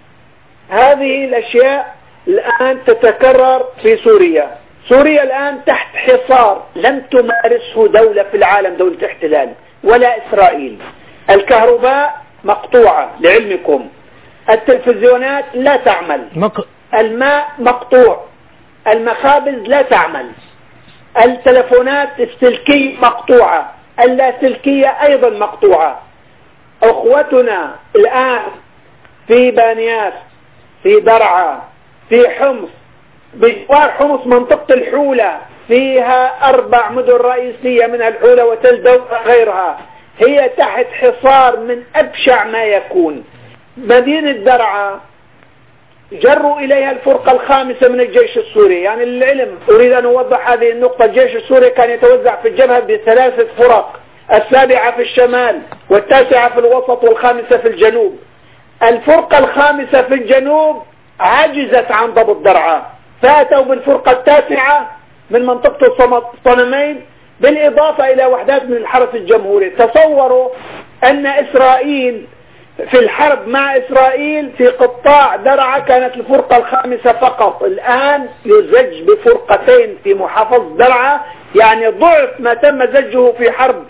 هذه الأشياء الآن تتكرر في سوريا. سوريا الآن تحت حصار لم تمارسه دولة في العالم، دولة احتلال ولا إسرائيل. الكهرباء مقطوعة لعلمكم، التلفزيونات لا تعمل، الماء مقطوع، المخابز لا تعمل، التلفونات السلكية مقطوعة، اللاسلكية أيضا مقطوعة. أخوتنا الآن في بانياس، في درعا، في حمص، بجوار حمص منطقة الحولة فيها 4 مدن رئيسية منها الحولة وتلدو وغيرها، هي تحت حصار من أبشع ما يكون. مدينة درعا جروا إليها الفرقة الخامسة من الجيش السوري. يعني للعلم أريد أن أوضح هذه النقطة، الجيش السوري كان يتوزع في الجبهة ب3 فرق، 7 في الشمال و9 في الوسط و5 في الجنوب. الفرقة الخامسة في الجنوب عجزت عن ضبط درعا، فاتوا بالفرقة 9 من منطقة الصنمين بالإضافة إلى وحدات من الحرس الجمهوري. تصوروا أن إسرائيل في الحرب مع إسرائيل في قطاع درعا كانت الفرقة الخامسة فقط، الآن يزج بفرقتين في محافظة درعا، يعني ضعف ما تم زجه في حرب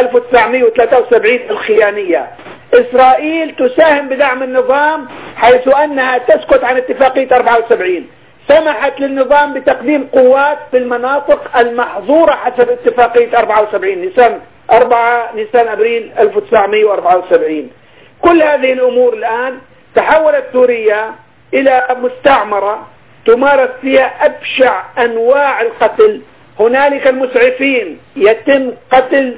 1973 الخيانية. إسرائيل تساهم بدعم النظام حيث أنها تسكت عن اتفاقية 74، سمحت للنظام بتقديم قوات في المناطق المحظورة حسب اتفاقية 74 نيسان أبريل 1974. كل هذه الأمور الآن تحولت سوريا إلى مستعمرة تمارس فيها أبشع أنواع القتل. هنالك المسعفين، يتم قتل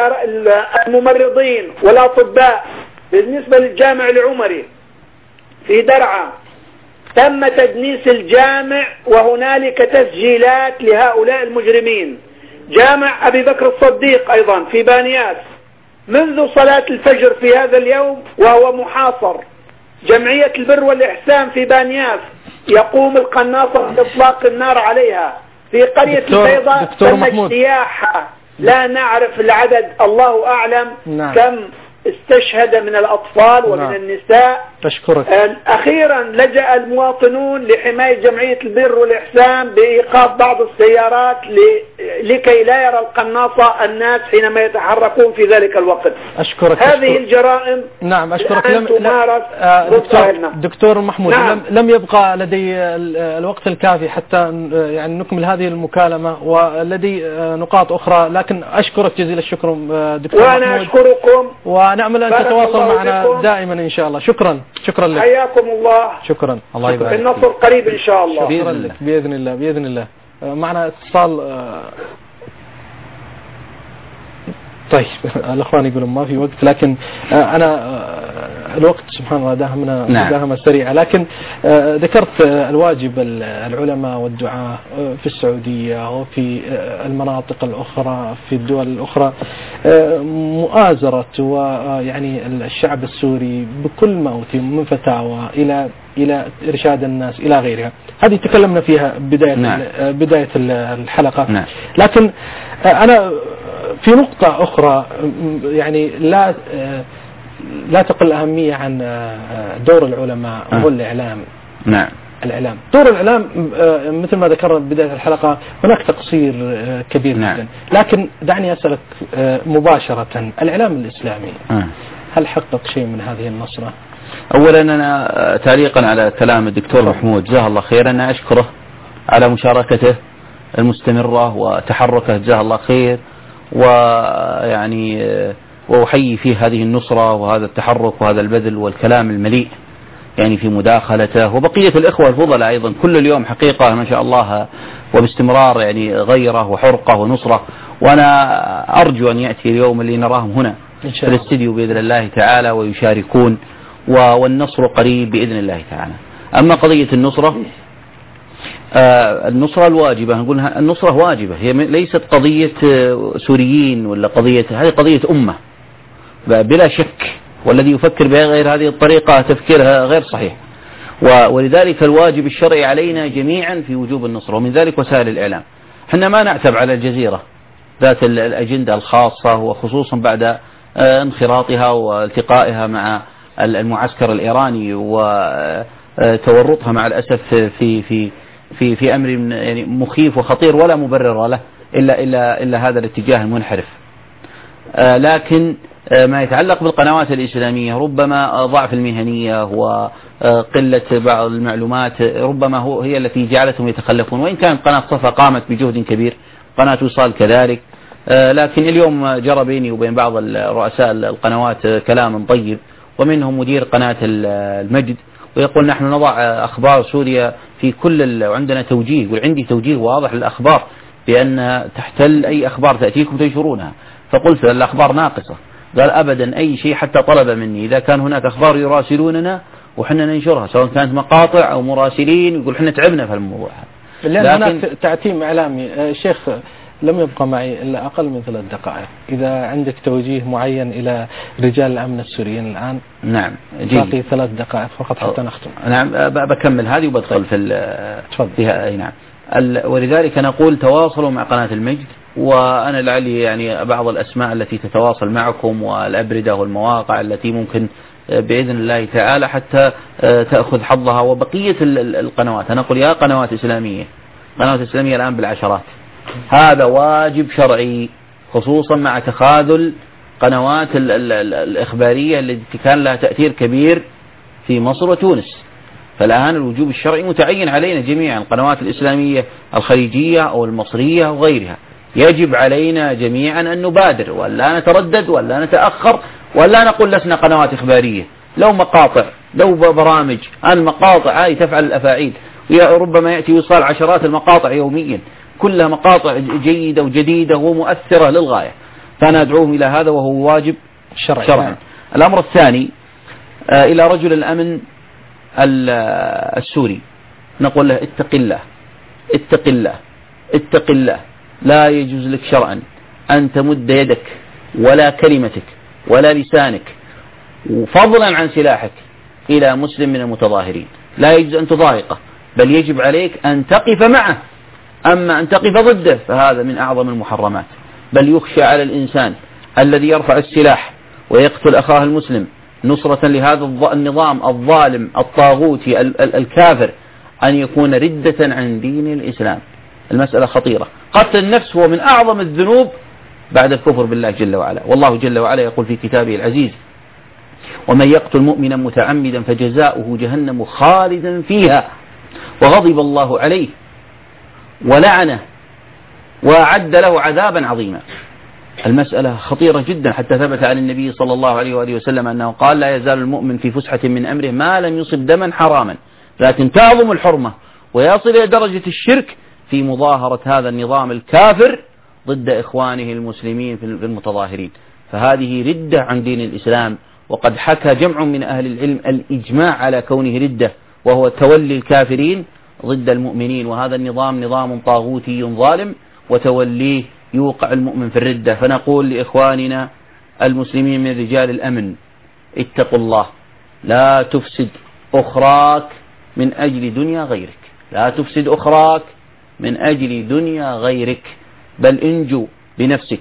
الممرضين والأطباء. بالنسبة للجامع العمري في درعا تم تدنيس الجامع وهنالك تسجيلات لهؤلاء المجرمين. جامع أبي بكر الصديق أيضا في بانياس منذ صلاة الفجر في هذا اليوم وهو محاصر. جمعية البر والإحسان في بانياس يقوم القناصة بإطلاق النار عليها. في قرية البيضاء تم اجتياحها، لا نعرف العدد، الله أعلم. نعم. كم استشهد من الأطفال ومن نعم. النساء. أشكرك. أخيرا لجأ المواطنون لحماية جمعية البر والإحسان بإيقاف بعض السيارات لكي لا يرى القناصة الناس حينما يتحركون في ذلك الوقت. أشكرك. هذه الجرائم نعم أشكرك. تمارس دكتور محمود. نعم. لم يبقى لدي الوقت الكافي حتى يعني نكمل هذه المكالمة، ولدي نقاط أخرى، لكن أشكرك جزيل الشكر دكتور محمود. وأنا أشكركم ونأمل أن تتواصل معنا دائما إن شاء الله. شكرا لك. حياكم الله. شكرا. الله يبارك. النصر قريب إن شاء الله. بإذن الله. بإذن الله. معنا اتصال. طيب الأخوان يقولون ما في وقت، لكن أنا الوقت سبحان الله داهمنا سريعة، لكن ذكرت الواجب العلماء والدعاء في السعودية وفي المناطق الأخرى في الدول الأخرى مؤازرة ويعني الشعب السوري بكل ما أوتي من فتاوى إلى إرشاد الناس إلى غيرها. هذه تكلمنا فيها بداية الحلقة. لكن أنا في نقطة أخرى يعني لا تقل أهمية عن دور العلماء والإعلام. نعم. الإعلام، دور الإعلام مثل ما ذكرنا بداية الحلقة هناك تقصير كبير جدا. لكن دعني أسألك مباشرة، الإعلام الإسلامي هل حقق شيء من هذه النصرة؟ أولا أنا تعليقا على كلام الدكتور محمود جزاه الله خير، أنا أشكره على مشاركته المستمرة وتحركه جزاه الله خير، ويعني وأحيي فيه هذه النصرة وهذا التحرك وهذا البذل والكلام المليء يعني في مداخلته، وبقية الإخوة الفضلاء أيضا كل اليوم حقيقة ما شاء الله وباستمرار يعني غيرة وحرقة ونصرة. وأنا أرجو أن يأتي اليوم اللي نراهم هنا في الاستديو بإذن الله تعالى ويشاركون، والنصر قريب بإذن الله تعالى. أما قضية النصرة، النصرة الواجبة، نقول النصرة واجبة، هي ليست قضية سوريين ولا قضية، هذه قضية أمة بلا شك، والذي يفكر بغير هذه الطريقة تفكيرها غير صحيح. ولذلك الواجب الشرعي علينا جميعا في وجوب النصرة، ومن ذلك وسائل الإعلام. حنا ما نعتب على الجزيرة ذات الأجندة الخاصة، وخصوصا بعد انخراطها والتقائها مع المعسكر الإيراني وتورطها مع الأسف في أمر يعني مخيف وخطير ولا مبرر له إلا هذا الاتجاه المنحرف. لكن ما يتعلق بالقنوات الإسلامية ربما ضعف المهنية وقلة بعض المعلومات ربما هي التي جعلتهم يتخلفون، وإن كانت قناة صفا قامت بجهد كبير، قناة وصال كذلك. لكن اليوم جرى بيني وبين بعض رؤساء القنوات كلام طيب، ومنهم مدير قناة المجد، ويقول نحن نضع أخبار سوريا في كل، وعندنا توجيه، وعندي توجيه واضح للأخبار بأن تحتل أي أخبار تأتيكم تنشرونها. فقلت الأخبار ناقصة. قال أبدا، أي شيء، حتى طلب مني إذا كان هناك أخبار يراسلوننا وحنا ننشرها سواء كانت مقاطع أو مراسلين، يقول حنا تعبنا في الموضوع. لأن هناك تعتيم إعلامي. شيخ لم يبقى معي إلا أقل من 3 دقائق، إذا عندك توجيه معين إلى رجال الأمن السوريين الآن. نعم، باقي 3 دقائق فقط حتى نختم. نعم، بكمل هذه وبدخل فيها. نعم. ولذلك نقول تواصلوا مع قناة المجد، وأنا لعلي يعني بعض الأسماء التي تتواصل معكم والأبردة والمواقع التي ممكن بإذن الله تعالى حتى تأخذ حظها، وبقية القنوات. أنا أقول يا قنوات إسلامية، قنوات إسلامية الآن بالعشرات، هذا واجب شرعي، خصوصا مع تخاذل قنوات الإخبارية التي كان لها تأثير كبير في مصر وتونس. فالآن الوجوب الشرعي متعين علينا جميعا، القنوات الإسلامية الخليجية أو المصرية وغيرها، يجب علينا جميعا أن نبادر ولا نتردد ولا نتأخر ولا نقول لسنا قنوات إخبارية. لو مقاطع، لو برامج، المقاطع هذه تفعل الأفاعيل، وربما يأتي وصال عشرات المقاطع يوميا، كلها مقاطع جيدة وجديدة ومؤثرة للغاية. فأنا أدعوهم إلى هذا وهو واجب شرعا. الأمر الثاني إلى رجل الأمن السوري، نقول له اتق الله، اتق الله، اتق الله. لا يجوز لك شرعا أن تمد يدك ولا كلمتك ولا لسانك فضلا عن سلاحك إلى مسلم من المتظاهرين. لا يجوز أن تضايقه، بل يجب عليك أن تقف معه. أما أن تقف ضده فهذا من أعظم المحرمات. بل يخشى على الإنسان الذي يرفع السلاح ويقتل أخاه المسلم نصرة لهذا النظام الظالم الطاغوتي الكافر أن يكون ردة عن دين الإسلام. المسألة خطيرة. قتل النفس هو من أعظم الذنوب بعد الكفر بالله جل وعلا، والله جل وعلا يقول في كتابه العزيز: ومن يقتل مؤمنا متعمدا فجزاؤه جهنم خالدا فيها وغضب الله عليه ولعنه وأعد له عذابا عظيما. المسألة خطيرة جدا، حتى ثبت عن النبي صلى الله عليه وآله وسلم أنه قال: لا يزال المؤمن في فسحة من أمره ما لم يصب دما حراما، لكن تعظم الحرمة ويصل إلى درجة الشرك في مظاهرة هذا النظام الكافر ضد إخوانه المسلمين في المتظاهرين. فهذه ردة عن دين الإسلام، وقد حكى جمع من أهل العلم الإجماع على كونه ردة، وهو تولي الكافرين ضد المؤمنين، وهذا النظام نظام طاغوتي ظالم، وتوليه يوقع المؤمن في الردة. فنقول لإخواننا المسلمين من رجال الأمن: اتقوا الله، لا تفسد أخراك من أجل دنيا غيرك، لا تفسد أخراك من أجل دنيا غيرك، بل انجو بنفسك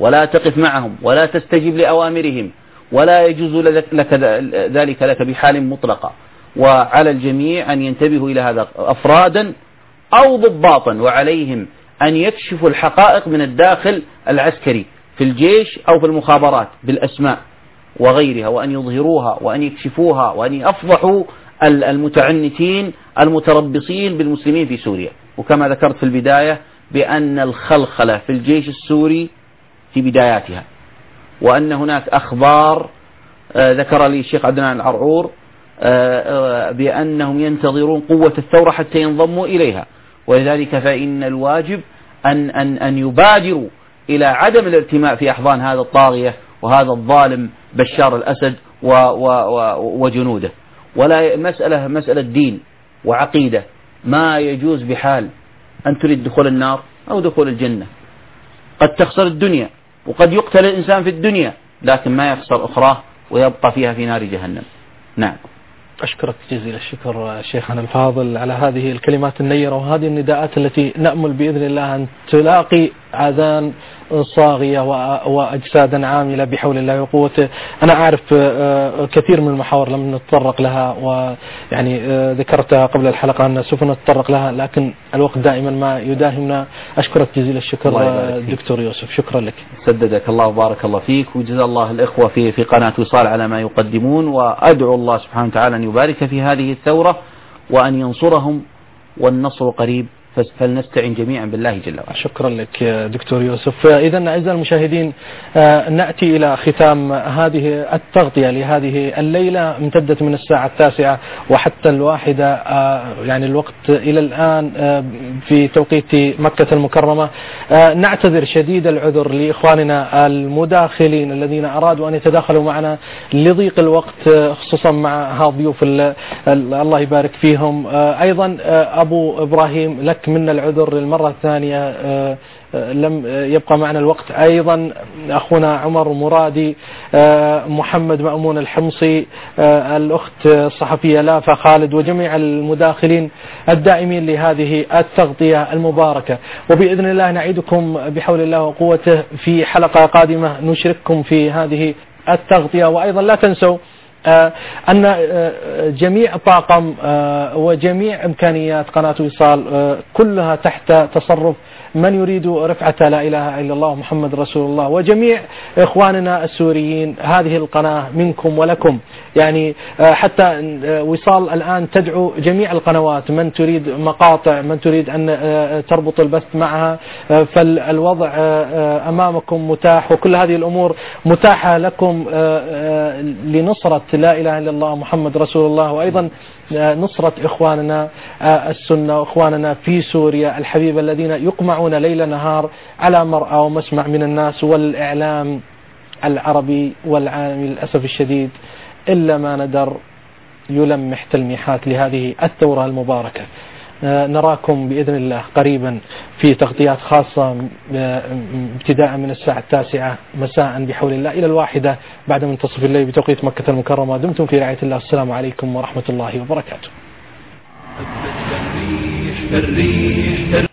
ولا تقف معهم ولا تستجيب لأوامرهم، ولا يجوز لك ذلك لك بحال مطلقة. وعلى الجميع أن ينتبهوا إلى هذا أفرادا أو ضباطا، وعليهم أن يكشفوا الحقائق من الداخل العسكري في الجيش أو في المخابرات بالأسماء وغيرها، وأن يظهروها وأن يكشفوها وأن يفضحوا المتعنتين المتربصين بالمسلمين في سوريا. وكما ذكرت في البداية بأن الخلخلة في الجيش السوري في بداياتها، وأن هناك أخبار ذكر لي الشيخ عدنان العرعور بأنهم ينتظرون قوة الثورة حتى ينضموا إليها، ولذلك فإن الواجب أن يبادروا إلى عدم الارتماء في أحضان هذا الطاغية وهذا الظالم بشار الأسد وجنوده. ولا مسألة دين وعقيدة، ما يجوز بحال أن تريد دخول النار أو دخول الجنة. قد تخسر الدنيا وقد يقتل الإنسان في الدنيا، لكن ما يخسر أخراه ويبقى فيها في نار جهنم. نعم. أشكرك جزيل الشكر شيخنا الفاضل على هذه الكلمات النيرة وهذه النداءات التي نأمل بإذن الله أن تلاقي آذان صاغية وأجسادا عاملة بحول الله وقوته. أنا أعرف كثير من المحاور لم نتطرق لها، ويعني ذكرتها قبل الحلقة أن سوف نتطرق لها، لكن الوقت دائما ما يداهمنا. أشكرك جزيل الشكر دكتور يوسف، شكرا لك. سددك الله وبارك الله فيك، وجزا الله الإخوة في قناة وصال على ما يقدمون، وأدعو الله سبحانه وتعالى أن يبارك في هذه الثورة وأن ينصرهم، والنصر قريب، فلنستعن جميعا بالله جل وعلا. شكرا لك دكتور يوسف. إذن أعزائي المشاهدين، نأتي إلى ختام هذه التغطية لهذه الليلة، امتدت من الساعة 9 وحتى 1، يعني الوقت إلى الآن في توقيت مكة المكرمة. نعتذر شديد العذر لإخواننا المداخلين الذين أرادوا أن يتداخلوا معنا لضيق الوقت، خصوصا مع هالضيوف الله يبارك فيهم. أيضا أبو إبراهيم لك منا العذر للمرة الثانية، لم يبقى معنا الوقت. أيضا أخونا عمر مرادي، محمد مأمون الحمصي، الأخت الصحفية لافا خالد، وجميع المداخلين الدائمين لهذه التغطية المباركة. وبإذن الله نعيدكم بحول الله وقوته في حلقة قادمة نشرككم في هذه التغطية. وأيضا لا تنسوا أن جميع طاقم وجميع إمكانيات قناة وصال كلها تحت تصرف من يريد رفعة لا إله إلا الله محمد رسول الله. وجميع إخواننا السوريين، هذه القناة منكم ولكم، يعني حتى وصال الآن تدعو جميع القنوات، من تريد مقاطع، من تريد أن تربط البث معها، فالوضع أمامكم متاح، وكل هذه الأمور متاحة لكم لنصرة لا إله إلا الله محمد رسول الله، وأيضا نصرة إخواننا السنة وإخواننا في سوريا الحبيبة الذين يقمعون ليل نهار على مرأى ومسمع من الناس والإعلام العربي والعالمي للأسف الشديد، إلا ما ندر يلمح تلميحات لهذه الثورة المباركة. نراكم بإذن الله قريبا في تغطيات خاصة ابتداء من الساعة 9 مساء بحول الله إلى 1 بعد منتصف الليل بتوقيت مكة المكرمة. دمتم في رعاية الله. السلام عليكم ورحمة الله وبركاته.